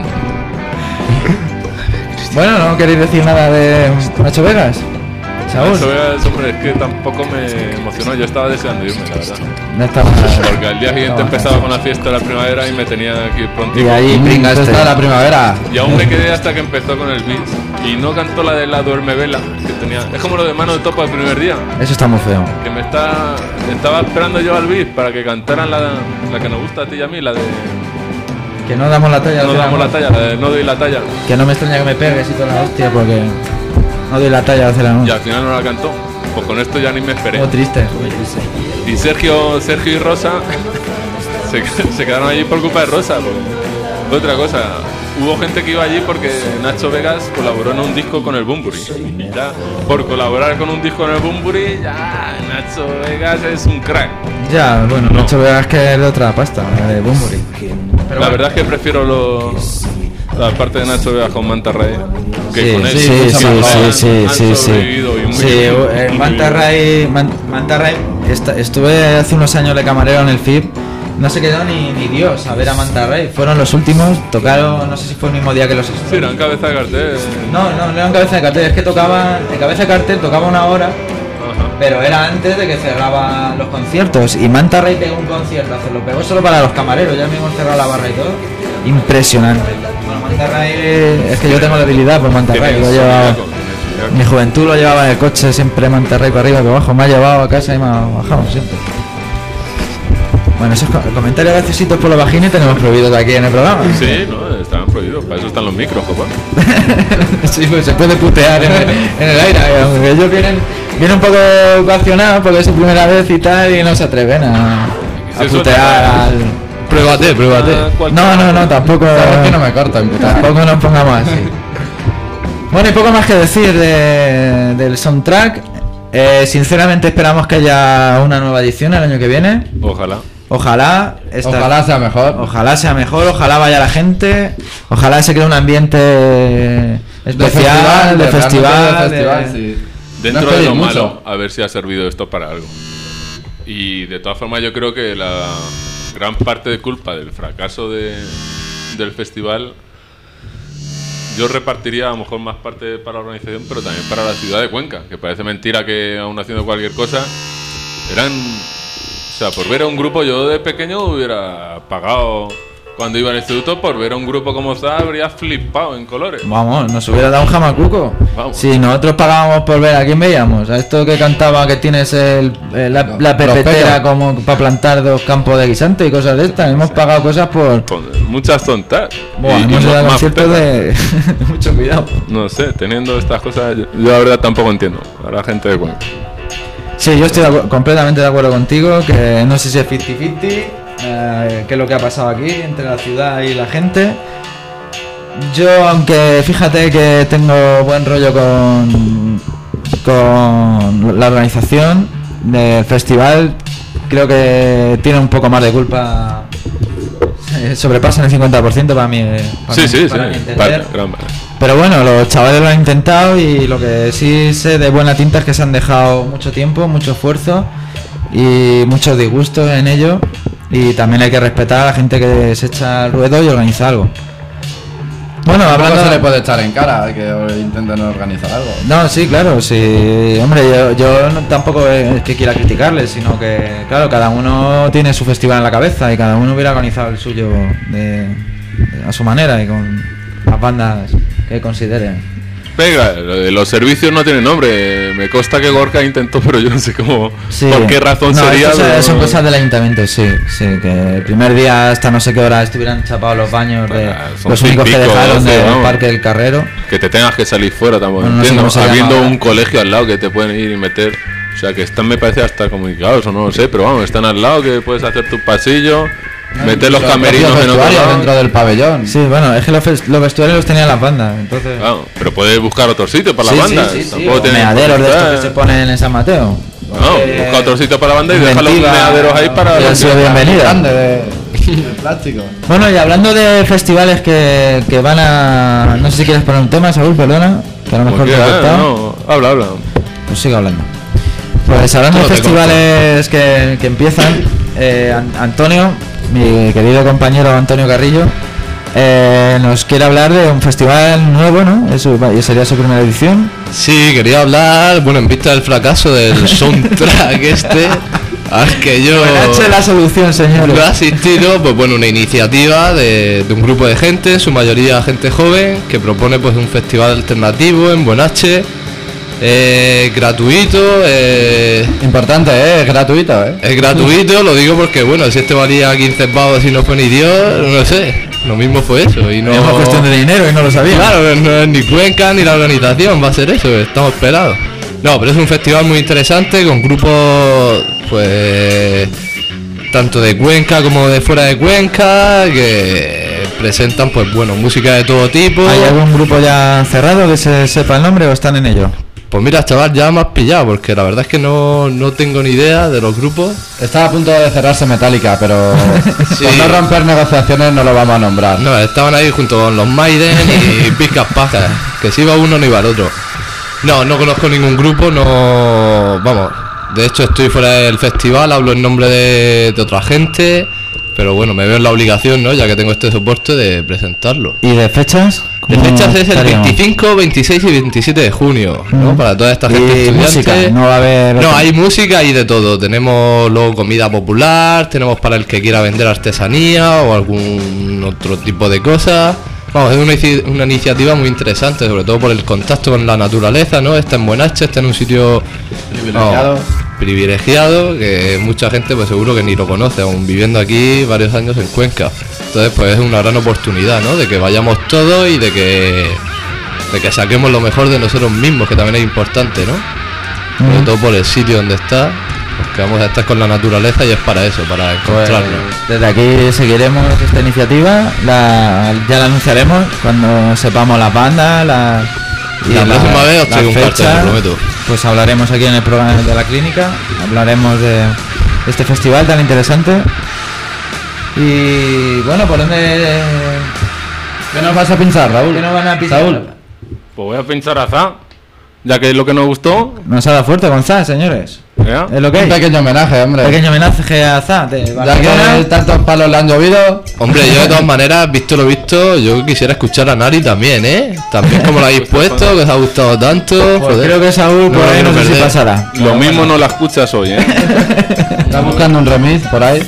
Bueno, ¿no queréis decir nada de Nacho Vegas? Saúl, Eso es, hombre, es que tampoco me emocionó. Yo estaba deseando irme, la verdad. no está mal. Porque al día siguiente No, empezaba con la fiesta de la primavera y me tenía que ir pronto. Y ahí Mm, pringaste. está la primavera. Y aún me quedé hasta que empezó con el beat. Y no cantó la de la duerme vela que tenía. Es como lo de mano de topo el primer día. Eso está muy feo. Que me está. Estaba esperando yo al beat para que cantaran la, la que nos gusta a ti y a mí, la de. Que no damos la talla. No al damos la hacer talla, la de no doy la talla. amor. Que no me extraña que me pegues y toda la hostia porque no doy la talla de hacer el amor. Y al final no la cantó. Pues con esto ya ni me esperé. Muy triste, muy triste. Y Sergio, Sergio y Rosa se, se quedaron allí por culpa de Rosa. Pues. Otra cosa, hubo gente que iba allí porque Nacho Vegas colaboró en un disco con el Bunbury. Y ya, por colaborar con un disco con el Bunbury, ya Nacho Vegas es un crack. Ya, bueno, No. Nacho Vegas que es de otra pasta, la de Bunbury. Pero La bueno. verdad es que prefiero los, la parte de Nacho Vegas con Manta Ray que Sí, con él. sí, mucho sí, mejor. sí, Han- sí, han sí, sí. sobrevivido y muy Sí, bien, eh, muy Manta bien. Ray, Man- Manta Ray, esta- estuve hace unos años de camarero en el F I P. No se quedó ni, ni Dios a ver a Manta Ray. Fueron los últimos, tocaron, no sé si fue el mismo día que los Sí, Stones. eran cabeza de cartel. No, no, no eran cabeza de cartel, es que tocaban, en cabeza de cartel tocaba una hora, Ajá. pero era antes de que cerraban los conciertos. Y Manta Ray pegó un concierto, se lo pegó solo para los camareros, ya mismo cerrado la barra y todo. Impresionante. Bueno, Manta Ray, es que yo tengo debilidad por Manta Ray, lo he llevado. Mi juventud lo llevaba en el coche, siempre Manta Ray para arriba, para abajo, me ha llevado a casa y me ha bajado siempre. Bueno, esos co- comentarios graciositos por los vagines tenemos prohibidos aquí en el programa. Sí, no, estaban prohibidos. Para eso están los micros, copa. Sí, pues se puede putear en el, en el aire, aunque ellos vienen, vienen un poco coaccionados porque es su primera vez y tal y no se atreven a, a Sí, eso putear está- al... Pruébate, pruébate. Ah, cualquier- No, no, no, tampoco, Sabes que no me corto en puta. tampoco nos pongamos así. Bueno, y poco más que decir de- del soundtrack. Eh, sinceramente esperamos que haya una nueva edición el año que viene. Ojalá. Ojalá, esta- Ojalá sea mejor. ojalá sea mejor, ojalá vaya la gente, ojalá se cree un ambiente especial, de festival, de de- festival, sí. Dentro No de esperéis lo mucho. malo, a ver si ha servido esto para algo. Y de todas formas yo creo que la gran parte de culpa del fracaso de, del festival yo repartiría a lo mejor más parte para la organización, pero también para la ciudad de Cuenca, que parece mentira que aún haciendo cualquier cosa eran... O sea, por ver a un grupo, yo de pequeño hubiera pagado cuando iba al instituto por ver a un grupo como está, habría flipado en colores. Vamos, nos hubiera dado un jamacuco. Vamos. Si nosotros pagábamos por ver a quién veíamos, a esto que cantaba que tienes el, el- la, la pepetera Prospero. como para plantar dos campos de guisante y cosas de estas. Hemos pagado cosas por... Con muchas tontas. Buah, Y- y hemos más- ido a más conciertos petas. de... Mucho cuidado. No sé, teniendo estas cosas, yo, yo la verdad tampoco entiendo a la gente de Cuenca. Sí, yo estoy de acu- completamente de acuerdo contigo, que no sé si es cincuenta cincuenta, eh, qué es lo que ha pasado aquí entre la ciudad y la gente. Yo, aunque fíjate que tengo buen rollo con, con la organización del festival, creo que tiene un poco más de culpa. eh, Sobrepasan el cincuenta por ciento para mí. eh, para Sí, mí- sí, sí. para mi entender. Parte, gran parte. Pero bueno, los chavales lo han intentado y lo que sí sé de buena tinta es que se han dejado mucho tiempo, mucho esfuerzo y mucho disgusto en ello. Y también hay que respetar a la gente que se echa al ruedo y organiza algo. Bueno, Tampoco hablando... se le puede echar en cara que intenten organizar algo. No, sí, claro, sí. Hombre, yo, yo no- tampoco es que quiera criticarles, sino que, claro, cada uno tiene su festival en la cabeza y cada uno hubiera organizado el suyo de, de- a su manera y con las bandas que consideren. Pega, lo de los servicios no tiene nombre. Me consta que Gorka intentó, pero yo no sé cómo. Sí. ¿Por qué razón No, sería? esto son- pero- son cosas del ayuntamiento, sí, sí, que el primer día hasta no sé qué hora estuvieran chapados los baños de Ah, son los únicos que cinco, dejaron doce, del vamos. Parque del Carrero. Que te tengas que salir fuera tampoco. Bueno, no sé entiendo. cómo se Habiendo llama. un colegio al lado que te pueden ir y meter. O sea, que están, me parece, hasta comunicados o no lo sé, pero vamos, están al lado que puedes hacer tu pasillo, meter los camerinos en otro vestuarios lado. dentro del pabellón. Sí, bueno, es que los, fes- los vestuarios los tenían las bandas, entonces... Claro, pero puedes buscar otro sitio para Sí, la sí, banda. sí, sí, Tampoco o tienes meaderos de por qué estos que estar- se ponen en San Mateo. No, Eh, busca otro sitio para la banda y deja los inventiva, meaderos ahí para. y ha sido bienvenida. Grande de, de plástico. Bueno, y hablando de festivales que, que van a... No sé si quieres poner un tema, Saúl, perdona, que a lo Como mejor te he quieras, cortado. no, habla, habla. Pues sigo hablando. Pues hablando de Todo te festivales que, que empiezan, eh, An- Antonio, mi querido compañero Antonio Carrillo, eh, nos quiere hablar de un festival nuevo, ¿no? Eso va- y sería su primera edición. Sí, quería hablar, bueno, en vista del fracaso del soundtrack este, al que yo Buenache la solución, señores. no he asistido, pues bueno, una iniciativa de, de un grupo de gente, en su mayoría gente joven, que propone pues un festival alternativo en Buenache, eh, gratuito, eh, Importante, ¿eh? Es gratuito, ¿eh? es gratuito, lo digo porque bueno, si este valía quince pavos y no fue ni Dios, no sé, lo mismo fue eso y no... Es una cuestión de dinero y no lo sabía. Claro, no es ni Cuenca ni la organización, va a ser eso, estamos pelados. No, pero es un festival muy interesante con grupos, pues, tanto de Cuenca como de fuera de Cuenca, que presentan, pues, bueno, música de todo tipo. ¿Hay algún grupo ya cerrado que se sepa el nombre o están en ello? Pues mira, chaval, ya me has pillado, porque la verdad es que no, no tengo ni idea de los grupos. Estaba a punto de cerrarse Metallica, pero Sí. por no romper negociaciones no lo vamos a nombrar. No, estaban ahí junto con los Maiden y Pizcas Pajas, que si iba uno no iba el otro. No, no conozco ningún grupo, no... Vamos, de hecho estoy fuera del festival, hablo en nombre de, de otra gente, pero bueno, me veo en la obligación, ¿no? Ya que tengo este soporte de presentarlo. ¿Y de fechas? De ¿Cómo fechas es el estaríamos? veinticinco, veintiséis y veintisiete de junio, ¿no? Mm. Para toda esta Y gente estudiante. música, no va a haber... No, hay música y de todo. Tenemos luego comida popular, tenemos para el que quiera vender artesanía o algún otro tipo de cosas. Vamos, es una, inici- una iniciativa muy interesante, sobre todo por el contacto con la naturaleza, ¿no? Está en Buenache, está en un sitio Privilegiado. vamos, privilegiado, que mucha gente pues seguro que ni lo conoce, aún viviendo aquí varios años en Cuenca. Entonces pues es una gran oportunidad, ¿no? De que vayamos todos y de que de que saquemos lo mejor de nosotros mismos, que también es importante, ¿no? Sobre Mm. todo por el sitio donde está, porque vamos a estar con la naturaleza y es para eso, para Pues, encontrarnos. desde aquí seguiremos esta iniciativa, la, ya la anunciaremos cuando sepamos las bandas, la, y La próxima vez os traigo un cartel, fecha. lo prometo. Pues hablaremos aquí en el programa de la clínica, hablaremos de este festival tan interesante Y bueno, ¿por dónde...? ¿Qué nos vas a pinchar, Raúl? ¿Qué nos van a pinchar? Saúl. Pues voy a pinchar a Za, ya que es lo que nos gustó. Nos ha dado fuerte con Za, señores. ¿Ya? Es lo que Un hay. pequeño homenaje, hombre. Pequeño homenaje a Za. De Ya Barcelona. que tantos palos le han llovido. Hombre, yo de todas maneras, visto lo visto, yo quisiera escuchar a Nari también, ¿eh? También como lo habéis puesto, que os ha gustado tanto. Pues Joder. creo que Saúl por No ahí lo no sé si perder. pasará. Lo mismo no la escuchas hoy, ¿eh? Está buscando un remix por ahí.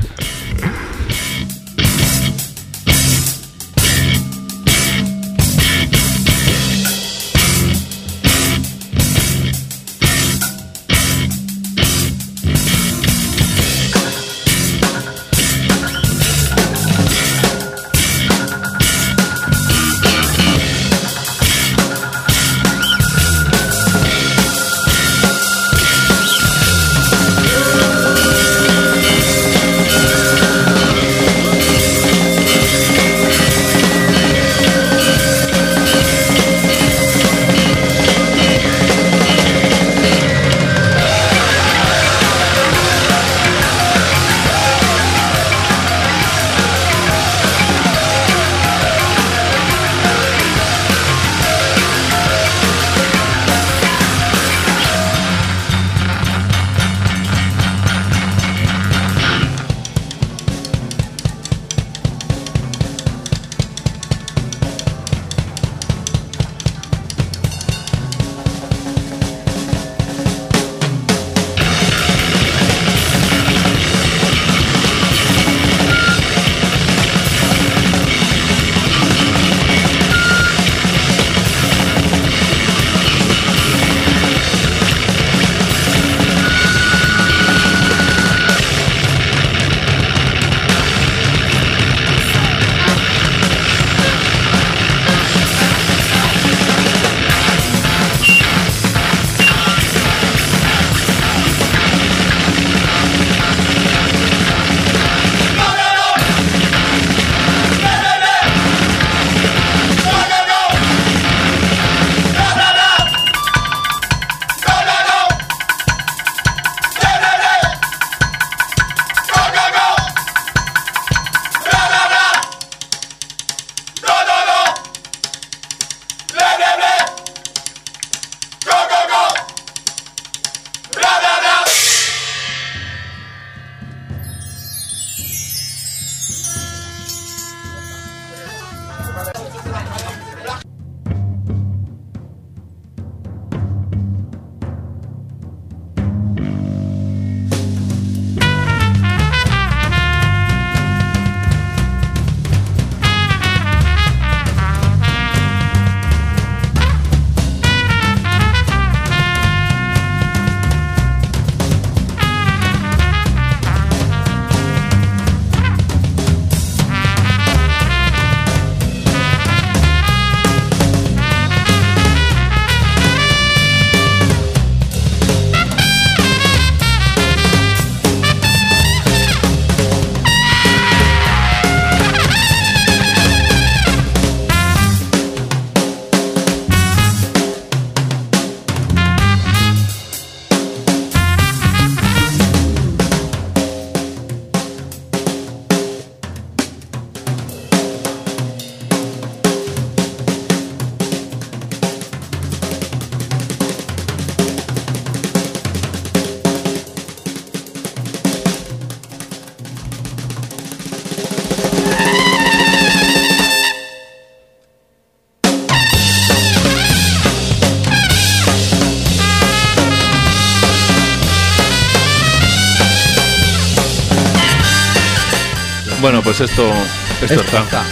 Bueno, pues esto, esto, Esto está. está.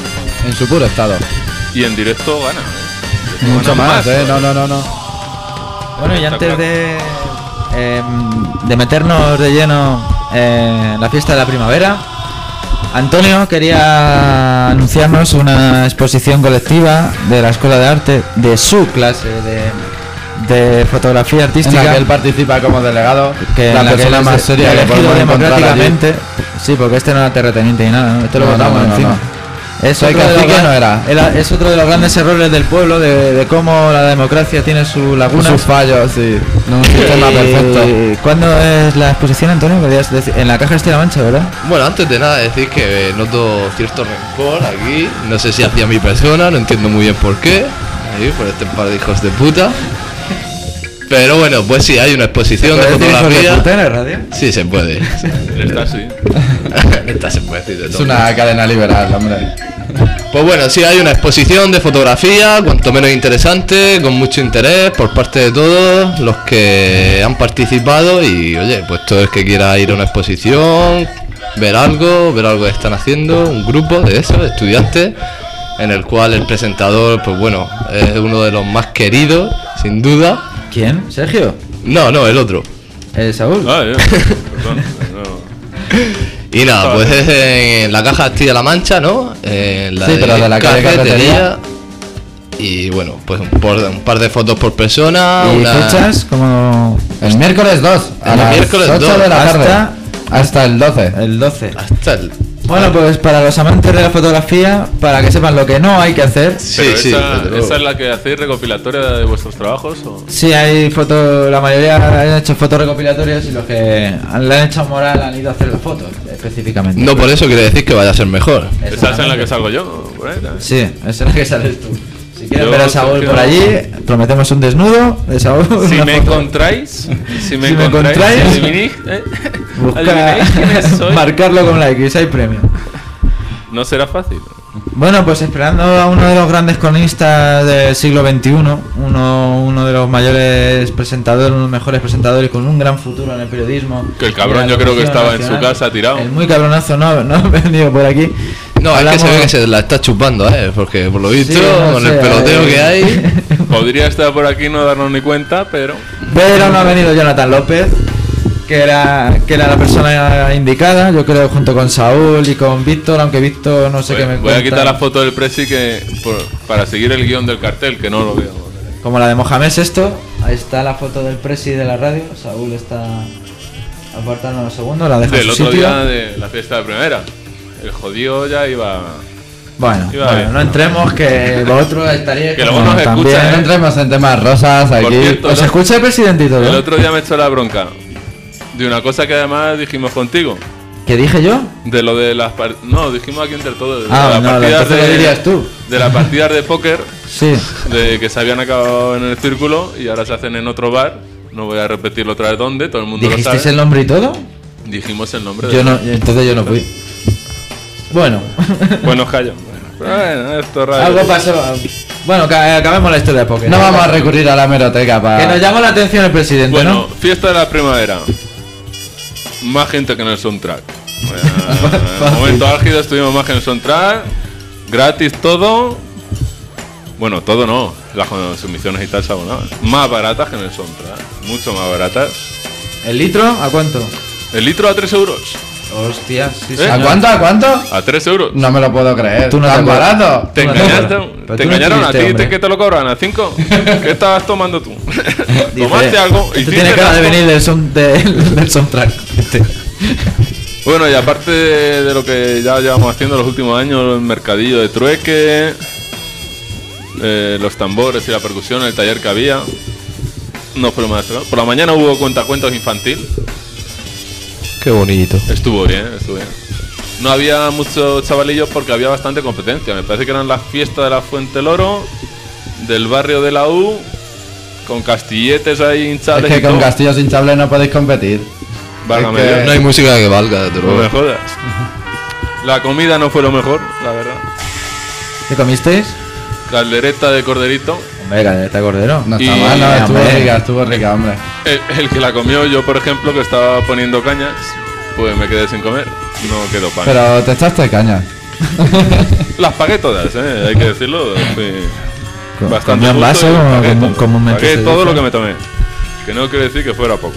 En su puro estado. Y en directo gana. ¿eh? Mucho Gana más, eh. No, no, no, no. Bueno, y Está antes claro. de, eh, de meternos de lleno en la fiesta de la primavera, Antonio quería anunciarnos una exposición colectiva de la Escuela de Arte de su clase de, de fotografía En artística, la que él participa como delegado. que la en la que persona él más es seria que elegido podemos encontrar allí. democráticamente. Sí, porque este no era terrateniente ni nada, ¿no? Esto lo No, no, votamos no, no, encima. no. Es Soy otro, de los, cacique gran- no era. el- es otro de los grandes errores del pueblo, de, de cómo la democracia tiene sus lagunas. Sus fallos, sí. No un sistema Y- perfecto. ¿Cuándo es la exposición, Antonio? Podrías decir- En la Caja de Castilla-La Mancha, ¿verdad? Bueno, antes de nada decir que noto cierto rencor aquí. No sé si hacia mi persona, no entiendo muy bien por qué. Ahí, por este par de hijos de puta. Pero bueno, pues sí, hay una exposición de ¿Puedes decir hijos de fotografía. puta en la radio? Sí, se puede. Está así. Esta se puede decir de Es todo. una cadena liberal, hombre. Pues bueno, sí, hay una exposición de fotografía, cuanto menos interesante, con mucho interés por parte de todos los que han participado. Y oye, pues todo el que quiera ir a una exposición, ver algo, ver algo que están haciendo, un grupo de esos estudiantes, en el cual el presentador, pues bueno, es uno de los más queridos, sin duda. ¿Quién? ¿Sergio? No, no, el otro. ¿Eh, Saúl? Ah, ya. Perdón. No. Y nada, pues es en la Caja de Castilla-La Mancha, ¿no? En la Sí, pero de la calle Cafetería. Y bueno, pues un, por- un par de fotos por persona. ¿Y una... fechas? Como El miércoles dos. A El las miércoles ocho dos, de la tarde. hasta- Hasta el doce. el doce. Hasta el... Bueno, pues para los amantes de la fotografía, para que sepan lo que no hay que hacer. Sí, Pero sí, esa, desde luego. ¿esa es la que hacéis recopilatoria de vuestros trabajos? ¿O? Sí, hay fotos, la mayoría han hecho fotos recopilatorias y los que han- le han echado moral han ido a hacer las fotos, específicamente. No por eso quiere decir que vaya a ser mejor. ¿Esa es en la que salgo yo? Por ahí, ¿no? Sí, esa es la que sales tú. Si quieres Yo, ver a Saúl Sergio- por allí, prometemos un desnudo de Saúl. Si una me foto. encontráis, si me Si me encontráis, encontráis, adivinéis, eh, Busca- adivinéis quiénes sois. marcarlo con la X, hay premio. No será fácil. Bueno, pues esperando a uno de los grandes cronistas del siglo veintiuno, uno, uno de los mayores presentadores, uno de los mejores presentadores con un gran futuro en el periodismo. Que el cabrón de la yo creo que locución estaba en su casa tirado. El muy cabronazo no, no ha venido por aquí. No, Hablamos- es que se ve que se la está chupando, ¿eh? Porque por lo visto, Sí, no con sé, el peloteo eh, que hay... Podría estar por aquí y no darnos ni cuenta, pero Pero no ha venido Jonathan López, que era, que era la persona indicada, yo creo, junto con Saúl y con Víctor, aunque Víctor no sé voy, qué me voy a cuenta. quitar la foto del Presi que por- para seguir el guión del cartel, que no lo veo. Como la de Mohamed Sexto, ahí está la foto del presi de la radio, Saúl está apartando unos segundos, la deja en Del su otro sitio. día de la fiesta de primavera. El jodido ya iba... Bueno, Iba bueno, bien. no entremos, que vosotros estaríais Que luego como nos también. escucha, No ¿eh? entremos en temas rosas aquí. Por cierto, ¿Os ¿no? escucha el presidente y todo? El otro día me echó la bronca de una cosa que además dijimos contigo. ¿Qué dije yo? De lo de las par- no, dijimos aquí entre todos. De Ah, las no, partidas entonces lo dirías tú. De las partidas de póker Sí. de que se habían acabado en el círculo y ahora se hacen en otro bar. No voy a repetirlo otra vez dónde, todo el mundo lo ¿Dijisteis sabe. el nombre y todo? Dijimos el nombre. Yo de... no, entonces yo no fui. Bueno. Bueno, callo. Pero bueno, esto es radio. Algo pasó. Bueno, ca- acabemos la historia de Pokémon. No vamos a recurrir a la hemeroteca Que para. nos llamó la atención el presidente, Bueno, ¿no? fiesta de la primavera. Más gente que en el soundtrack. Bueno, en momento álgido estuvimos más que en el soundtrack. Gratis todo. Bueno, todo no. Las consumiciones y tal se abonaban. Más baratas que en el soundtrack. Mucho más baratas. ¿El litro? ¿A cuánto? El litro a tres euros. Hostia, sí, ¿Eh? señor. ¿A cuánto? ¿A cuánto? A tres euros. No me lo puedo creer. Tú no ¿Tan te acuerdas. barato? Te Tú no te engañaron, acuerdas. Pero te tú no engañaron a estuviste, ti, hombre. te, que te lo cobran a cinco. ¿Qué estabas tomando tú? Dice, Tomaste algo y Esto tiene cara de venir del, son- del, del soundtrack. Este. Bueno, y aparte de, de lo que ya llevamos haciendo los últimos años, el mercadillo de trueque, eh, los tambores y la percusión, el taller que había, no fue lo más. ¿no? Por la mañana hubo cuentacuentos infantil, Qué bonito. estuvo bien, estuvo bien. No había muchos chavalillos porque había bastante competencia. Me parece que eran las fiestas de la Fuente Loro, del barrio de la U, con castilletes ahí Es hinchables que y con todo. castillos hinchables no podéis competir. Válgame es que- Dios. No hay música que valga, desde No luego. me jodas. La comida no fue lo mejor, la verdad. ¿Qué comisteis? Caldereta de corderito. Hombre, caldereta de cordero. No está Y- mal, no, estuvo hombre. rica, estuvo rica, hombre. El, el que la comió yo, por ejemplo, que estaba poniendo cañas, pues me quedé sin comer. No quedó pan. Pero te echaste caña. Las pagué todas, ¿eh? Hay que decirlo. Fui Co- bastante comía en justo vaso, y como- pagué como- todo. comúnmente Pagué se todo dice. lo que me tomé. Que no quiere decir que fuera poco.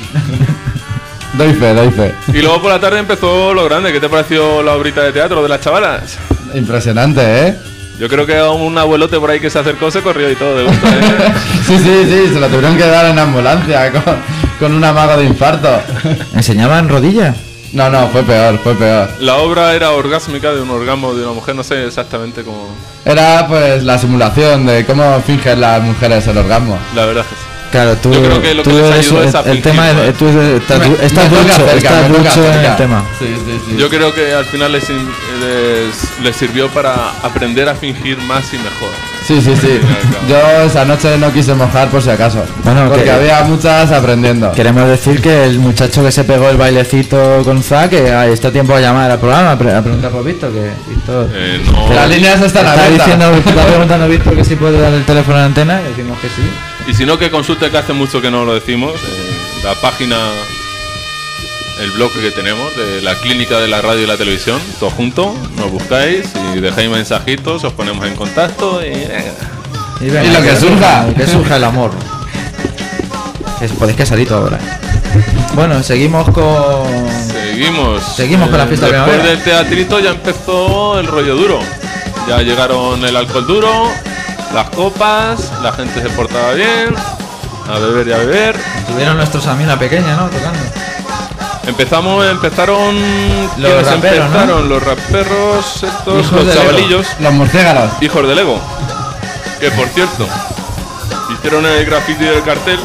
Doy fe, doy fe. Y luego por la tarde empezó lo grande. ¿Qué te pareció la obrita de teatro de las chavalas? Impresionante, ¿eh? Yo creo que un abuelote por ahí que se acercó se corrió y todo de gusto, ¿eh? Sí, sí, sí, se lo tuvieron que dar en ambulancia con, con un amago de infarto. ¿Enseñaban rodillas? No, no, fue peor, fue peor. La obra era orgásmica de un orgasmo de una mujer, no sé exactamente cómo. Era pues la simulación de cómo fingen las mujeres el orgasmo. La verdad es que sí. Claro, tú, Yo creo que lo tú que les eres- ayudó es a el fingir tema es, más. tú estás, Me- estás me toca ducho, cerca, estás me toca ducho en cerca. el tema. Sí, sí, sí. Yo creo que al final les, in- les, les sirvió para aprender a fingir más y mejor. Sí, sí, sí. Yo esa noche no quise mojar por si acaso. Bueno, porque que- había muchas aprendiendo. Queremos decir que el muchacho que se pegó el bailecito con Zack, que ah, está a tiempo de llamar al programa a, pre- a preguntar por Víctor, que Víctor... Eh, no. Las líneas están Está abiertas. diciendo, está preguntando Víctor que si puede dar el teléfono en antena, y decimos que sí. Y si no, que consulte, que hace mucho que no lo decimos, eh, la página, el blog que tenemos de la clínica de la radio y la televisión, todo junto, nos buscáis y dejáis mensajitos, os ponemos en contacto y... eh, Y, venga, Y lo que surja. Que surja el amor. Que podéis que salito ahora. Bueno, seguimos con... Seguimos. Seguimos con la fiesta de Después primavera. del teatrito ya empezó el rollo duro. Ya llegaron el alcohol duro, las copas, la gente se portaba bien, a beber y a beber. Tuvieron nuestros amigos la pequeña, ¿no? Tocando. Empezamos, empezaron Los ¿quiénes raperos, ¿no? empezaron? Los raperos, estos, Hijos los de Lego. chavalillos, Los murciélagos. hijos del Ego. Que por cierto, hicieron el graffiti del cartel.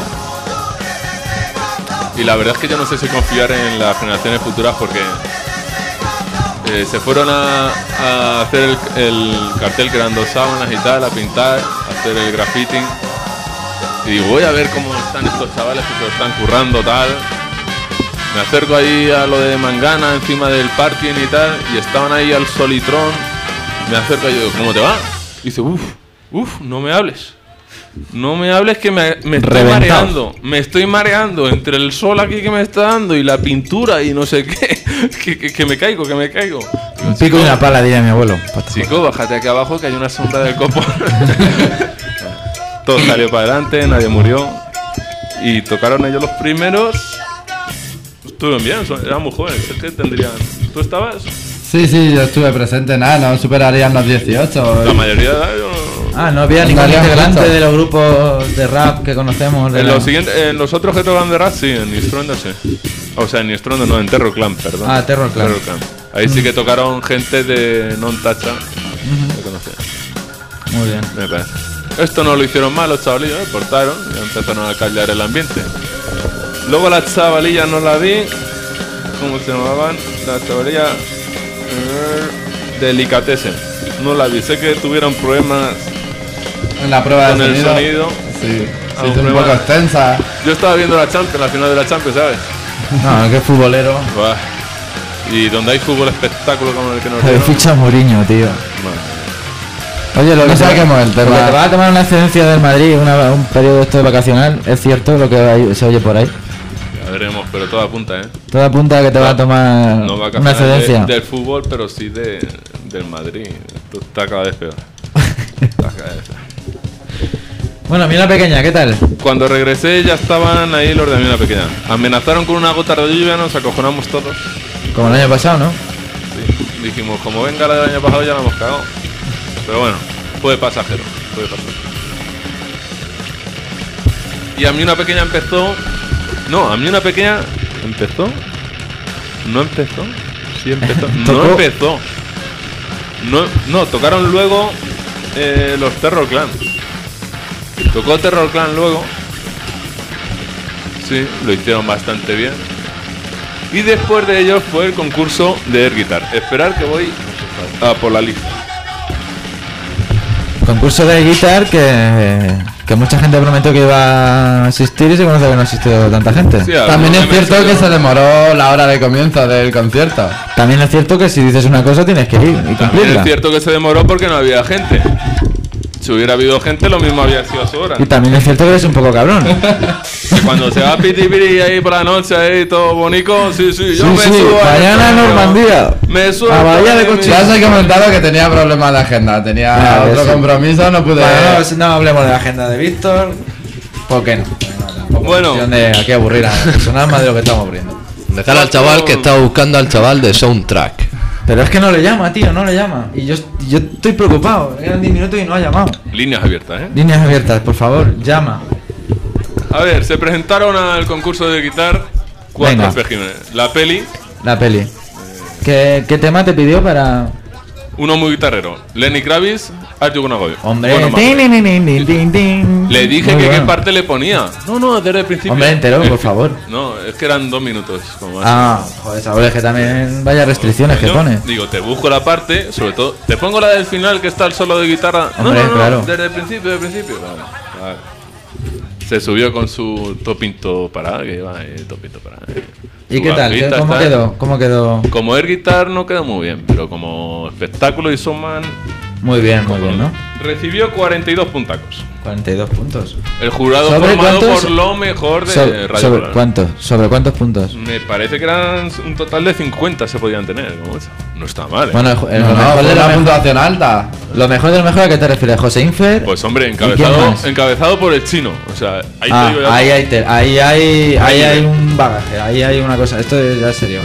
Y la verdad es que yo no sé si confiar en las generaciones futuras porque eh, se fueron a, a hacer el, el cartel, que eran dos sábanas y tal, a pintar, a hacer el graffiti. Y digo, voy a ver cómo están estos chavales que se lo están currando tal. Me acerco ahí a lo de Mangana encima del parking y tal, y estaban ahí al solitrón. Me acerco y yo digo, ¿cómo te va? Y dice, uff, uff, no me hables. No me hables que me, me estoy Reventado. mareando. Me estoy mareando entre el sol aquí que me está dando y la pintura y no sé qué. que, que- que me caigo, que me caigo. Un pico y una pala, diría mi abuelo. Chico, bájate aquí abajo que hay una sombra del copo. Todo salió para adelante, nadie murió. Y tocaron ellos los primeros. Estuvieron bien, son- eran muy jóvenes. Es que tendrían. ¿Tú estabas? Sí, sí, yo estuve presente. Nada, no superarían los dieciocho. La mayoría de edad, yo no- Ah, no había ningún Andarían integrante juntos. de los grupos de rap que conocemos. De En la- los siguientes, en los otros que tocan de rap, sí, en Nistrondo sí. O sea, en Nistrondo no, en Terror Clan, perdón. Ah, Terror Clan. Ahí sí que tocaron gente de Non Tacha. Que conocía, Muy bien. me parece. Esto no lo hicieron mal los chavalillos, ¿eh? Portaron y empezaron a caldear el ambiente. Luego la chavalilla no la vi. ¿Cómo se llamaban? La chavalilla. eh, Delicatessen. No la vi. Sé que tuvieron problemas En la prueba con de el sonido. sonido. Sí, Ah, se hizo un prueba. poco extensa. Yo estaba viendo la Champions, la final de la Champions, ¿sabes? No, que futbolero. Buah. Y donde hay fútbol espectáculo como el que nos El dieron. ficha Mourinho, tío. Madre. Oye, lo No que saquemos el tema. lo que te va a tomar una excedencia del Madrid, una- un periodo esto de vacacional, es cierto lo que hay- se oye por ahí. Ya veremos, pero todo apunta, ¿eh? Todo apunta a que te va a tomar No va a una cambiar excedencia. de- del fútbol, pero sí de, del Madrid. Esto está cada vez peor. Está cada vez peor. Bueno, mira pequeña, ¿qué tal? Cuando regresé ya estaban ahí los de Mina Pequeña. Amenazaron con una gota de lluvia, nos acojonamos todos. Como el año pasado, ¿no? Sí. Dijimos, como venga la del año pasado ya la hemos cagado. Pero bueno, fue pasajero. Fue pasajero. Y a mí una pequeña empezó. No, a mí una pequeña empezó. No empezó. Sí empezó. No Tocó. empezó. No, no, tocaron luego eh, los Terror Clan. Tocó Terror Clan luego. Sí, lo hicieron bastante bien. Y después de ellos fue el concurso de Air Guitar. Esperar que voy a por la lista. Concurso de guitar que, que mucha gente prometió que iba a asistir y se conoce que no ha asistido tanta gente. Sí, a También ver, es me cierto salió. que se demoró la hora de comienzo del concierto. También es cierto que si dices una cosa tienes que ir y También cumplirla. es cierto que se demoró porque no había gente. Si hubiera habido gente, lo mismo había sido a su hora. Y también es cierto que eres un poco cabrón. Que cuando se va piti piti ahí por la noche, ahí todo bonito, sí, sí, yo Sí, me sí, subo. al mañana escenario, Normandía. Me subo. A Bahía de ahí, Cochillas. Ya os he comentado que tenía problemas de agenda. Tenía Ah, que otro sí. compromiso, no pude. Bueno, no, no hablemos de la agenda de Víctor. ¿Por qué no? Bueno. Cuestión de aquí aburrir a la personal más de lo que estamos aburriendo. Dejar al chaval que está buscando al chaval de Soundtrack. Pero es que no le llama, tío, no le llama. Y yo, yo estoy preocupado. Quedan diez minutos y no ha llamado. Líneas abiertas, ¿eh? Líneas abiertas, por favor, llama. A ver, se presentaron al concurso de guitar cuatro Venga. especímenes. La peli, La peli. ¿Qué, ¿Qué tema te pidió para...? Uno muy guitarrero. Lenny Kravitz, Are You Gonna Go? Hombre, Bueno, tin, más. tin, tin, tin, tin, tin. Le dije Muy que bueno. qué parte le ponía. No, no, desde el principio. Hombre, entero, Es por que- favor. No, es que eran dos minutos. Como más. Ah, joder, Saúl, es que también vaya restricciones que Yo pone. Digo, te busco la parte, sobre todo. Te pongo la del final que está el solo de guitarra. Hombre, no, no, no, claro. desde el principio, desde el principio. Vale, vale. Se subió con su topinto parada, que va, eh, topinto parada. eh. ¿Y Su qué tal? ¿Qué- bajita, ¿Cómo tal. quedó? ¿Cómo quedó? Como air guitar no quedó muy bien, pero como espectáculo y showman. Muy bien, muy bien, ¿no? Recibió cuarenta y dos puntacos. cuarenta y dos puntos. El jurado ¿Sobre formado cuántos? por lo mejor de So- Radio ¿Sobre Polar. cuántos? ¿Sobre cuántos puntos? Me parece que eran un total de cincuenta se podían tener. ¿Cómo es? No está mal, ¿eh? Bueno, el, el- No, lo, no, mejor fue de lo, una mejor, puntuación alta. lo mejor de lo mejor, ¿a qué te refieres? ¿José Infer? Pues hombre, ¿Y quién encabezado, más? encabezado por el chino. O sea, ahí ah, te digo ya. ahí, hay te- ahí, hay, ahí Ahí hay ve. un bagaje, ahí hay una cosa. Esto es ya es serio.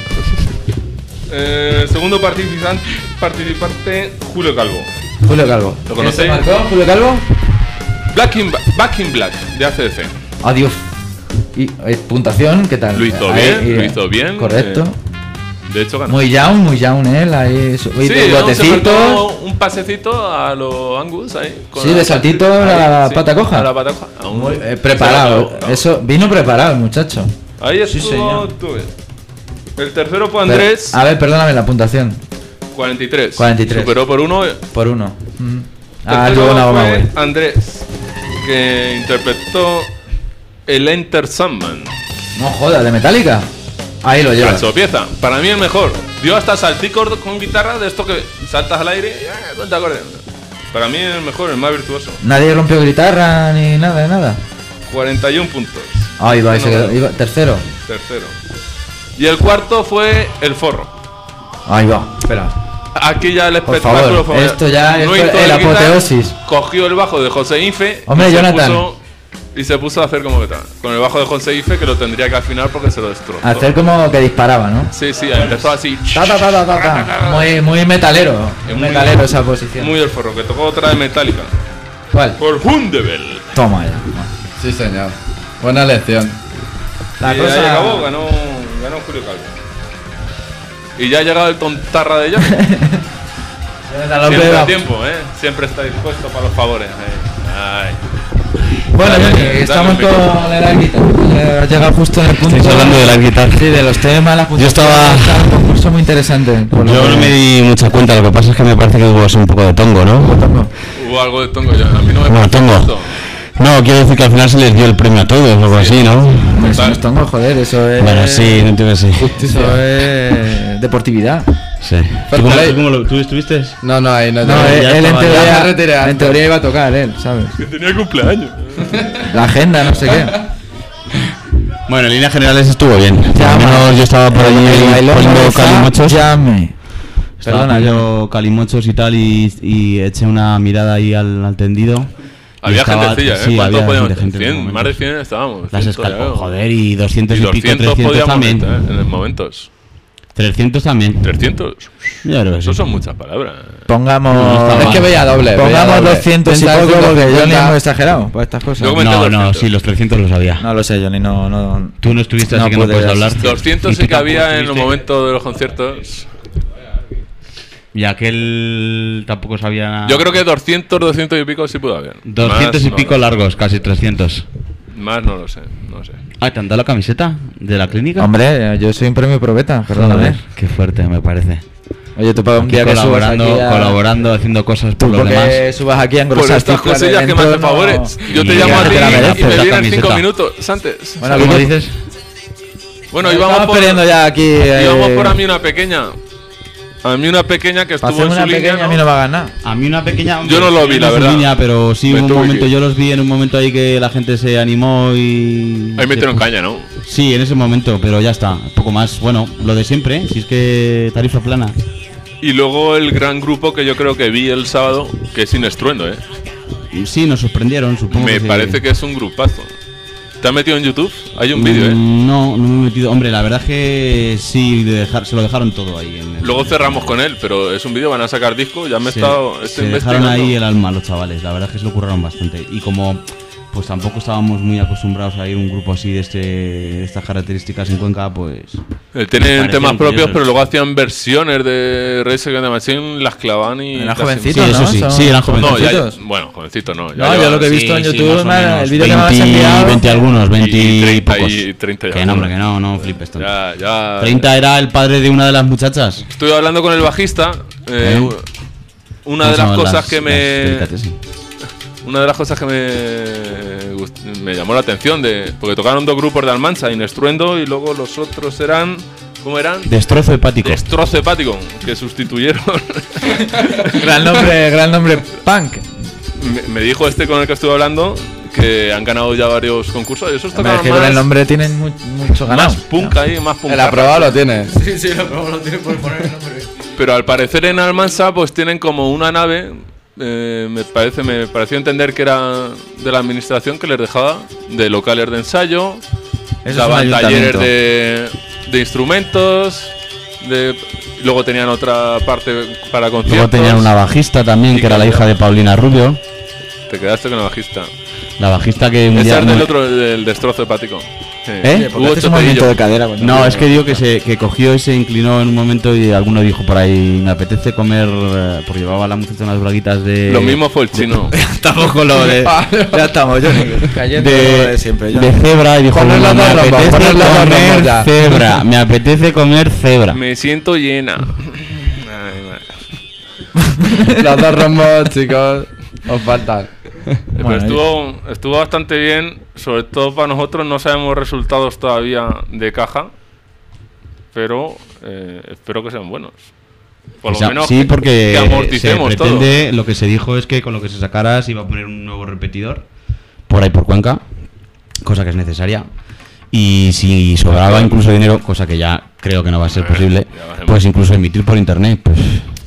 Eh, segundo participante, participante, Julio Calvo. Julio Calvo. ¿Lo conocéis? ¿Quién se marcó, Julio Calvo? Black in, Ba- Back in Black, de A C D C. Adiós. Y eh, puntuación, ¿qué tal? Lo hizo Ahí, bien, y- lo hizo bien. Correcto. eh, de hecho, ganó. Muy down, muy down él, ahí. Su, y Sí, de ¿no? Se botecitos. faltó un pasecito a los Angus ahí. con Sí, la- de saltito a la sí, pata coja. A la pata coja. A un- Muy, eh, preparado. se lo- no. Eso, vino preparado el muchacho. Ahí Sí, estuvo, señor. tú ves. El tercero fue Andrés, Pero- a ver, perdóname la puntuación. cuarenta y tres. cuarenta y tres. Superó por uno. Por uno. Mm. Ah, Tercero luego una goma, fue güey. Andrés, que interpretó el Enter Sandman. No jodas, de Metallica. Ahí lo lleva. Cacho pieza. Para mí el mejor. Dio hasta salticos con guitarra de esto que saltas al aire y ah, cuenta acordeón. Para mí el mejor, el más virtuoso. Nadie rompió guitarra ni nada, de nada. cuarenta y uno puntos. Ahí va, ahí se No, quedó. Iba- tercero. Tercero. Y el cuarto fue el Forro. Ahí va. Espera. Aquí ya el Por espectáculo favor, fue. esto ya es hizo el guitarra, apoteosis. Cogió el bajo de José Infe. Hombre, y se Jonathan. puso- y se puso a hacer como que tal. Con el bajo de José Ife que lo tendría que afinar porque se lo destrozó. Hacer como que disparaba, ¿no? Sí, sí, empezó así. Ta, ta, ta, ta, ta, ta. Muy, muy metalero. Muy Muy- metalero esa posición. Muy el forro, que tocó otra de Metallica. ¿Cuál? Por Hundebel. Toma ya. Sí, señor. Buena lección. La y cosa- ahí acabó, ganó, ganó Julio Calvo. Y ya ha llegado el tontarra de ellos. Jonathan López Siempre va- a tiempo, ¿eh? Siempre está dispuesto para los favores. ¿eh? Ay. Bueno, Dale, Johnny, dale, estamos dale, con el Arguitar. Eh, Has llegado justo en el punto. Estáis hablando del Arguitar. Sí, de los temas, la Yo estaba- puntuación, está un concurso muy interesante. por lo Yo que- no me di mucha cuenta, lo que pasa es que me parece que hubo así un poco de tongo, ¿no? Hubo algo de tongo ya. A mí no me Bueno, parece tongo. justo. No, quiero decir que al final se les dio el premio a todos, o algo así, ¿no? Hombre, eso no es tongo, joder, eso es. Bueno, sí, no entiendo que sí. Eso es deportividad. Sí. Fair ¿Tú cómo, play. tú cómo lo, ¿tú estuviste? No, no, ahí no. No, no, él, ya él en, estaba, ya teoría, me retiré. en teoría iba a tocar él, ¿sabes? Que tenía cumpleaños. La agenda, no sé qué. Bueno, en líneas generales estuvo bien. Por lo Llama. menos yo estaba por allí El bailón poniendo Reza, calimochos. Llame. Estaba Perdona, poniendo calimochos y tal y, y eché una mirada ahí al, al tendido. Y Había estaba- gentecilla, ¿eh? sí, ¿Cuántos había podíamos gente, gente en cien, ese más de momento. cien estábamos. Las ciento, escalpó, ya, joder, y doscientos Y y, pico, doscientos trescientos podíamos también. meter, ¿eh? En los momentos. trescientos también. trescientos. Yo creo que sí. Eso son muchas palabras. Pongamos. No, está Es que veía doble. veía Pongamos doble. doscientos y Pensaba poco porque ciento Johnny es cincuenta. muy exagerado por estas cosas. Yo comenté No, no, doscientos. sí, los trescientos lo sabía. No lo sé, Johnny, no. no Tú no estuviste, No así que no pude puedes hablar. asistir. doscientos Y sí tú que tampoco había en los estuviste. momentos de los conciertos. Y aquel tampoco sabía nada. Yo creo que doscientos, doscientos y pico sí pudo haber. doscientos Más y no pico lo- largos, casi trescientos. Más no lo sé, no sé. Ah, ¿te han dado la camiseta de la clínica? Hombre, yo soy un premio probeta, perdóname. Joder, qué fuerte me parece. Oye, tú para un Aquí día que subas colaborando, aquí a... colaborando, haciendo cosas Tú por los demás. porque subas aquí a Por engrosar estas cifras cosillas del que me hacen evento, favores. no- Yo te Y llamo a ya ti te la mereces, y me la vienen cinco camiseta. minutos antes. Bueno, ¿Cómo ¿cómo dices? Bueno, Estamos íbamos por, perdiendo ya aquí. eh, íbamos por a mí una pequeña. A mí una pequeña que Para estuvo en hacerme su una línea. pequeña a ¿no? mí no va a ganar. A mí una pequeña... Yo no lo vi, la en su verdad. línea, pero sí Me hubo un tuve momento, que ir. yo los vi en un momento ahí que la gente se animó y... Ahí se metieron puso- caña, ¿no? Sí, en ese momento, pero ya está. Un poco más, bueno, lo de siempre, ¿eh? Si es que tarifa plana. Y luego el gran grupo que yo creo que vi el sábado, que es Sin Estruendo, ¿eh? Y sí, nos sorprendieron, supongo. Me que parece que es un grupazo. ¿Te has metido en YouTube? Hay un vídeo, ¿eh? Mm, No, no me he metido. Hombre, la verdad es que sí, de dejar, se lo dejaron todo ahí. En el- Luego cerramos con él, pero es un vídeo, van a sacar disco, ya me he se, estado se estoy dejaron investigando. ahí el alma los chavales, la verdad es que se lo curraron bastante. Y como pues tampoco estábamos muy acostumbrados a ir un grupo así de, este, de estas características en Cuenca, pues... Eh, tienen parecían temas propios, curiosos. pero luego hacían versiones de Rage Against the Machine, las clavaban y... Eran casi- jovencitos, Sí, eso ¿no? sí, Son- sí, eran son No, ya, jovencitos. bueno, jovencito no. Ya No, yo llevan- lo que he visto en Sí, sí, YouTube, más o me- menos. el vídeo que me has veinte, enviado... veinte algunos, veinte Y y, treinta pocos. y- treinta y que no, algunos. hombre, que no, no flipes tanto. Ya, ya... treinta era el padre de una de las muchachas. Estuve hablando con el bajista. eh, ¿Eh? Una de ¿Cómo las se llaman cosas las- que las me... delicatessen? Una de las cosas que me, gust- me llamó la atención, de porque tocaron dos grupos de Almansa, Inestruendo, y luego los otros eran... ¿Cómo eran? Destrozo hepático. Destrozo Hepático, que sustituyeron. Gran nombre, gran nombre, punk. me, me dijo este con el que estuve hablando que han ganado ya varios concursos y esos Hombre, tocaban es que con más, el nombre tienen mu- mucho ganado. más punk ahí, más punk. El aprobado lo tiene. Sí, sí, lo probó, lo tiene por poner el nombre. Pero al parecer en Almansa pues tienen como una nave, eh, me parece, me pareció entender que era de la administración, que les dejaba de locales de ensayo, Eso es daban un talleres ayuntamiento. de, de instrumentos, de, luego tenían otra parte para conciertos. Luego tenían una bajista también, Y que era la que- hija de Paulina Rubio. Te quedaste con la bajista. La bajista que un Ese día... es del otro, del destrozo hepático. Sí. ¿Eh? Porque Hugo haces un movimiento Chopedillo. de cadera. cuando- No, es que digo que se que cogió y se inclinó en un momento y alguno dijo por ahí, me apetece comer, eh, porque llevaba la muchacha unas braguitas de... Lo mismo fue el chino. Estamos con lo de... Ya estamos, Johnny. Cayendo con lo de, de siempre, Johnny. de cebra y dijo, Poner "No, los me dos rombos, apetece poner los dos rombos comer ya". cebra, me apetece comer cebra. Me siento llena. Ay, madre. Los dos rombos, chicos, os faltan. Pero Bueno, estuvo, estuvo bastante bien, sobre todo para nosotros. No sabemos resultados todavía de caja, pero eh, espero que sean buenos. Por O lo sea, menos sí, que- porque que se amorticemos todo. pretende, lo que se dijo es que con lo que se sacara se iba a poner un nuevo repetidor por ahí por Cuenca, cosa que es necesaria. Y si sobraba incluso dinero, cosa que ya creo que no va a ser Eh, posible, ya veremos. pues incluso emitir por internet, pues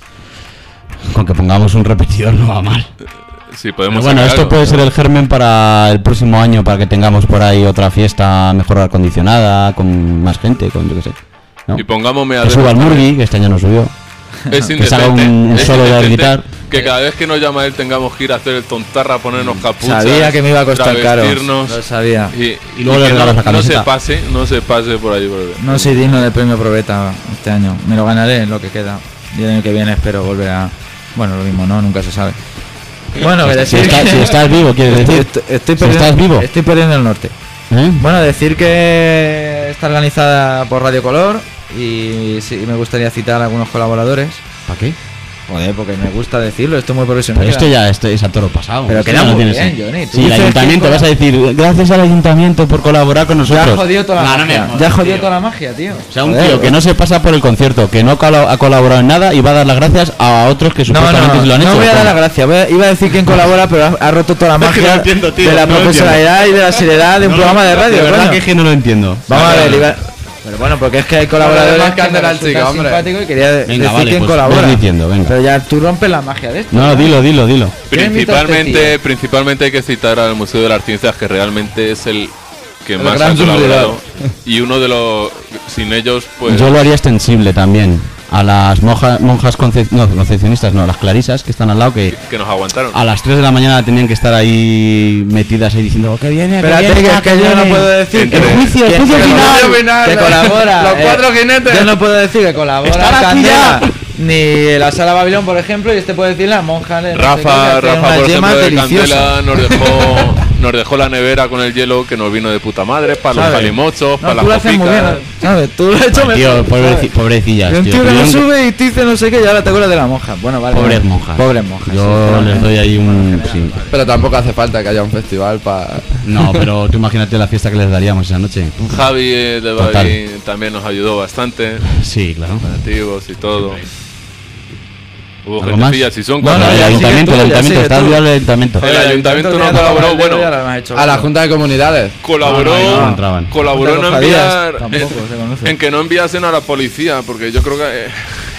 con que pongamos un repetidor no va mal. Sí, Pero podemos bueno, sacar esto algo. puede ser el germen para el próximo año, para que tengamos por ahí otra fiesta mejor acondicionada, con más gente, con yo qué sé. ¿no? Y pongamos Que meaderos suba el también. Murgi, que este año no subió. Es que se haga un- indecente, un es solo de indecente guitar. Que cada vez que nos llama él tengamos que ir a hacer el tontarra, ponernos capuchas. Sabía que me iba a costar caro. travestirnos, Lo sabía. Y, Y luego le que regalas no, la no se camiseta. pase, no se pase por ahí. Por ahí. No soy digno del premio Probeta este año. Me lo ganaré en lo que queda. Y el año que viene espero volver a... Bueno, lo mismo, ¿no? Nunca se sabe. Bueno, que Si, decir... está- si estás vivo, quieres Estoy, decir. estoy- estoy Si perdiendo, estás vivo. Estoy perdiendo el norte. ¿Eh? Bueno, decir que está organizada por Radio Color y sí, me gustaría citar a algunos colaboradores. ¿Para qué? Joder, porque me gusta decirlo, esto es muy profesional. Pero esto ya esto es a toro pasado. Pero Esto queda ya no muy tiene bien, sen- Johnny. Tú Sí, el dices ayuntamiento, que- vas a decir, gracias al ayuntamiento por colaborar con nosotros. Ya ha jodido toda la No, no me magia. jodas, ya ha jodido tío. toda la magia, tío. O sea, un Joder, tío que no se pasa por el concierto, que no colo- ha colaborado en nada y va a dar las gracias a otros que No, supuestamente no, se lo han no hecho. voy a dar la ¿Cómo? gracia. Voy a- iba a decir quién colabora, pero ha, ha roto toda la Es que magia no entiendo, tío, de la no lo profesionalidad y de la seriedad de un No, programa de radio. De verdad coño. que es que no lo entiendo. Vamos a Vale, ver, vale. iba- pero bueno, porque es que hay colaboradores Además, que me candela al resultan chico, hombre. simpáticos y quería de- Venga, decir vale, quién pues colabora. ves diciendo, venga. Pero ya tú rompes la magia de esto. No, dilo, dilo, dilo. ¿Quién invita a este Principalmente, tío? principalmente hay que citar al Museo de las Ciencias, que realmente es el que El más gran ha colaborado. sufridor. Y uno de los... Sin ellos, pues... Yo lo haría extensible también a las monja- monjas conce- no, concepcionistas, no, las clarisas que están al lado, que que nos aguantaron. a las tres de la mañana tenían que estar ahí metidas ahí diciendo "Oh, que viene, Espérate, que es que yo no puedo decir Entre- que el juicio, el que- juicio que- final, juicio final. que colabora. Los eh, cuatro jinetes. Yo no puedo decir que colabora Están aquí Candela, ya. ni la Sala Babilón, por ejemplo, y este puede decir la monja de no sé qué, Rafa, que hace Rafa unas por yemas ejemplo, de deliciosas. Candela nos dejó, nos dejó la nevera con el hielo que nos vino de puta madre, para los ¿Sabes? calimochos, No, para tú lo las haces muy bien, copicas. ¿sabes? Tú lo has hecho Tío, mejor. pobreci- ¿sabes? pobrecillas, Y un tío. tío que no Tuvieron que- sube y te dice no sé qué y ahora te acuerdas de la monja. Bueno, vale. Pobres vale. monjas. Pobres monjas. Yo sí, les doy ahí un... sí. Pero tampoco hace falta que haya un festival para... No, pero tú imagínate la fiesta que les daríamos esa noche. Javi eh, de Total. Babi también nos ayudó bastante, Sí, claro. operativos y todo. Hubo ¿Algo más? gentecilla, si son No, No, no, cuatro. el ya ayuntamiento, sigue el tú, ya ayuntamiento, sigue está tú. olvidado el ayuntamiento. El ayuntamiento no ya colaboró, lo- bueno. ya lo has hecho, A la bueno. Junta de Comunidades. Colaboró, No, no, no entraban. colaboró en Junta de cofradías, enviar tampoco se conoce. en que no enviasen a la policía, porque yo creo que eh,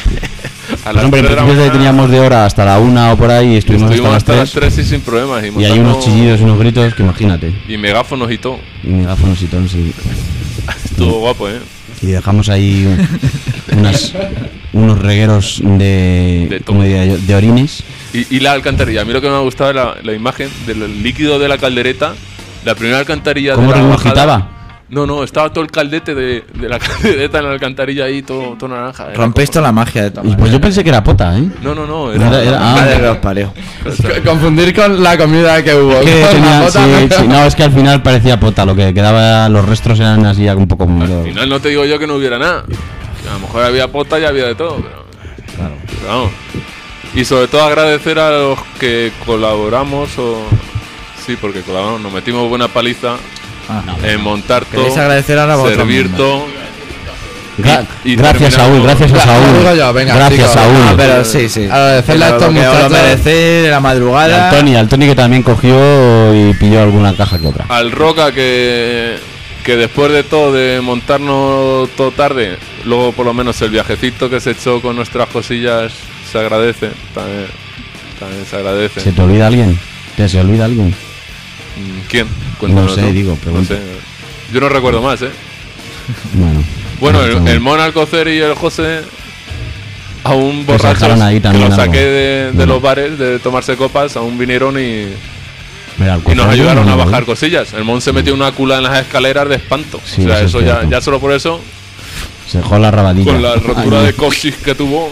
a Pues hombre, en tres de la principio mañana teníamos de hora hasta la una o por ahí y estuvimos, estuvimos hasta las tres. tres y sin problemas. Y, Y hay unos montando- chillidos y unos gritos que imagínate. y megáfonos y todo. Y megáfonos y todo, sí. Estuvo guapo, ¿eh? Y dejamos ahí un- unas, unos regueros de, De ¿cómo todo. diría yo? De orines. Y, y la alcantarilla. A mí lo que me ha gustado es la, la imagen del líquido de la caldereta La primera alcantarilla ¿Cómo de la regurgitaba? bajada. No, no, estaba todo el caldete de, de la caldeta en la alcantarilla ahí, todo, todo naranja. Era Rompéis toda la magia de todas Y pues maneras. yo pensé que era pota, ¿eh? No, no, no. Era- Era, era- ah. Madre que os parió. Confundir con la comida que hubo. Que con tenía- la bota, sí, ¿no? sí, no, es que al final parecía pota. Lo que quedaba, los restos eran así un poco Al húmedos. final no te digo yo que no hubiera nada. A lo mejor había pota y había de todo, pero, pero vamos. Y sobre todo agradecer a los que colaboramos o... Sí, porque colaboramos, nos metimos buena paliza Ah, en montar todo, Queréis agradecer ahora a vosotros servir mismos. todo. Gra- y gracias, terminamos- Saúl, gracias a Gra- Saúl. digo yo, venga, gracias, chicos. Saúl. Ah, pero sí, sí. Agradecerle a Pero estos que os lo muchachos. merecéis de la Y madrugada. al Tony, al Tony que también cogió y pilló alguna caja que otra. Al Roca que, que después de todo, de montarnos todo tarde, luego por lo menos el viajecito que se echó con nuestras cosillas se agradece. También, también se agradece. ¿Se te olvida alguien? ¿Te se olvida alguien? Mm, ¿Quién? Cuéntanos No sé, tú. digo, No pregunto. sé. Yo no recuerdo más, ¿eh? Bueno. Bueno, no, el, está el bien. Mon Alcocer y el José, aún Pues borrachos, dejaron ahí que también los algo. saqué de, de Bueno. los bares, de tomarse copas, aún vinieron y, Mira, el y nos Cozayo ayudaron no a lo bajar vi. cosillas. El Mon se metió una cula en las escaleras de espanto. Sí, o sea, eso es eso ya, cierto. ya solo por eso, Se dejó la rabadilla. con la rotura Ay, de coxis que tuvo,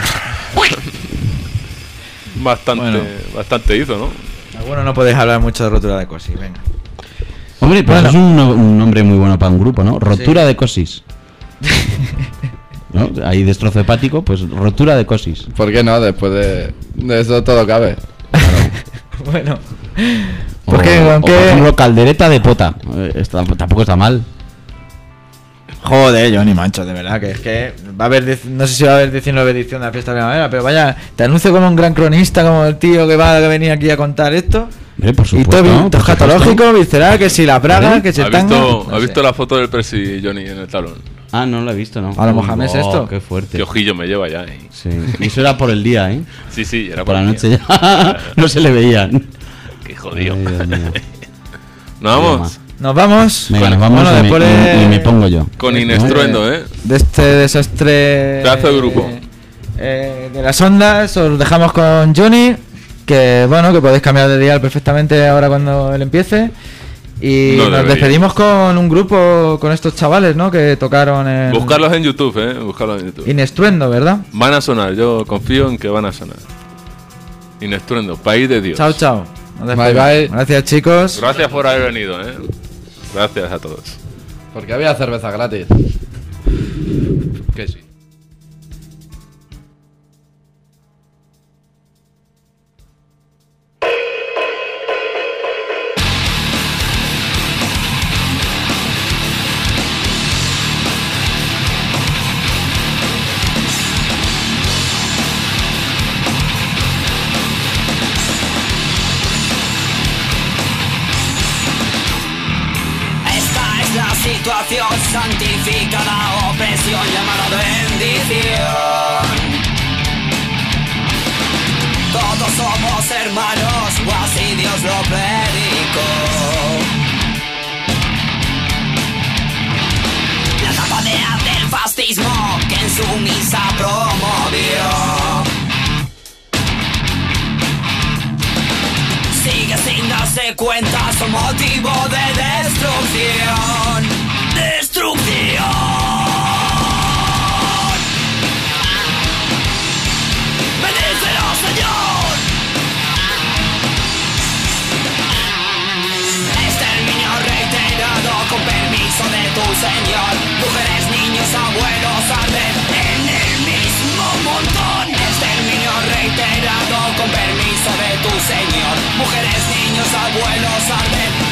bastante, Bueno. bastante hizo, ¿no? Algunos no podéis hablar mucho de rotura de cosis, venga. Hombre, pues Bueno. es un, no- un nombre muy bueno para un grupo, ¿no? Rotura de cosis. ¿No? Ahí destrozo hepático, pues rotura de cosis. ¿Por qué no? Después de, de eso todo cabe. Bueno. O, Porque o, aunque... por ejemplo, caldereta de pota. Eh, está- tampoco está mal. Joder, Johnny Mancho, de verdad, que es que va a haber, diez- no sé si va a haber diecinueve edición de la fiesta de primavera, pero vaya, te anuncio como un gran cronista, como el tío que va a venir aquí a contar esto. Hombre, por Y supuesto. todo, ¿no? todo Por escatológico, visceral, que si la praga, que si ¿Ha el tanga. visto, no ¿ha sé. visto la foto del Presi Johnny en el talón? Ah, no lo he visto, ¿no? A lo Mohamed es Oh, esto. Qué fuerte. Qué ojillo me lleva ya. ¿eh? Sí. Y eso era por el día, ¿eh? Sí, sí, era Por la el noche día. ya no se le veían. Qué jodido. Ay, Dios mío. Nos vamos Nos vamos. Venga, nos Bueno, vamos y, me, después de- y me pongo yo. con Inestruendo, ¿eh? de este desastre Pedazo de grupo. eh, de las ondas, os dejamos con Johnny, que bueno, que podéis cambiar de dial perfectamente ahora cuando él empiece. Y No nos debería. despedimos con un grupo, con estos chavales, ¿no? Que tocaron en Buscarlos en YouTube, ¿eh? Buscarlos en YouTube. Inestruendo, ¿verdad? Van a sonar, yo confío en que van a sonar. Inestruendo, País de Dios. Chao, chao. Nos Bye, despedimos. bye. Gracias, chicos. Gracias por haber venido, ¿eh? Gracias a todos. Porque había cerveza gratis. Que sí. Esta es la situación, santifica la opresión llamada bendición. Todos somos hermanos, o así Dios lo predicó. La tapadera del fascismo que en su misa promovió sigue sin darse cuenta, su motivo de destrucción. ¡Destrucción! ¡Bendícelo, Señor! Exterminio reiterado con permiso de tu Señor. Mujeres, niños, abuelos arden en el mismo montón. Exterminio reiterado con permiso de tu Señor. Mujeres, niños, abuelos arden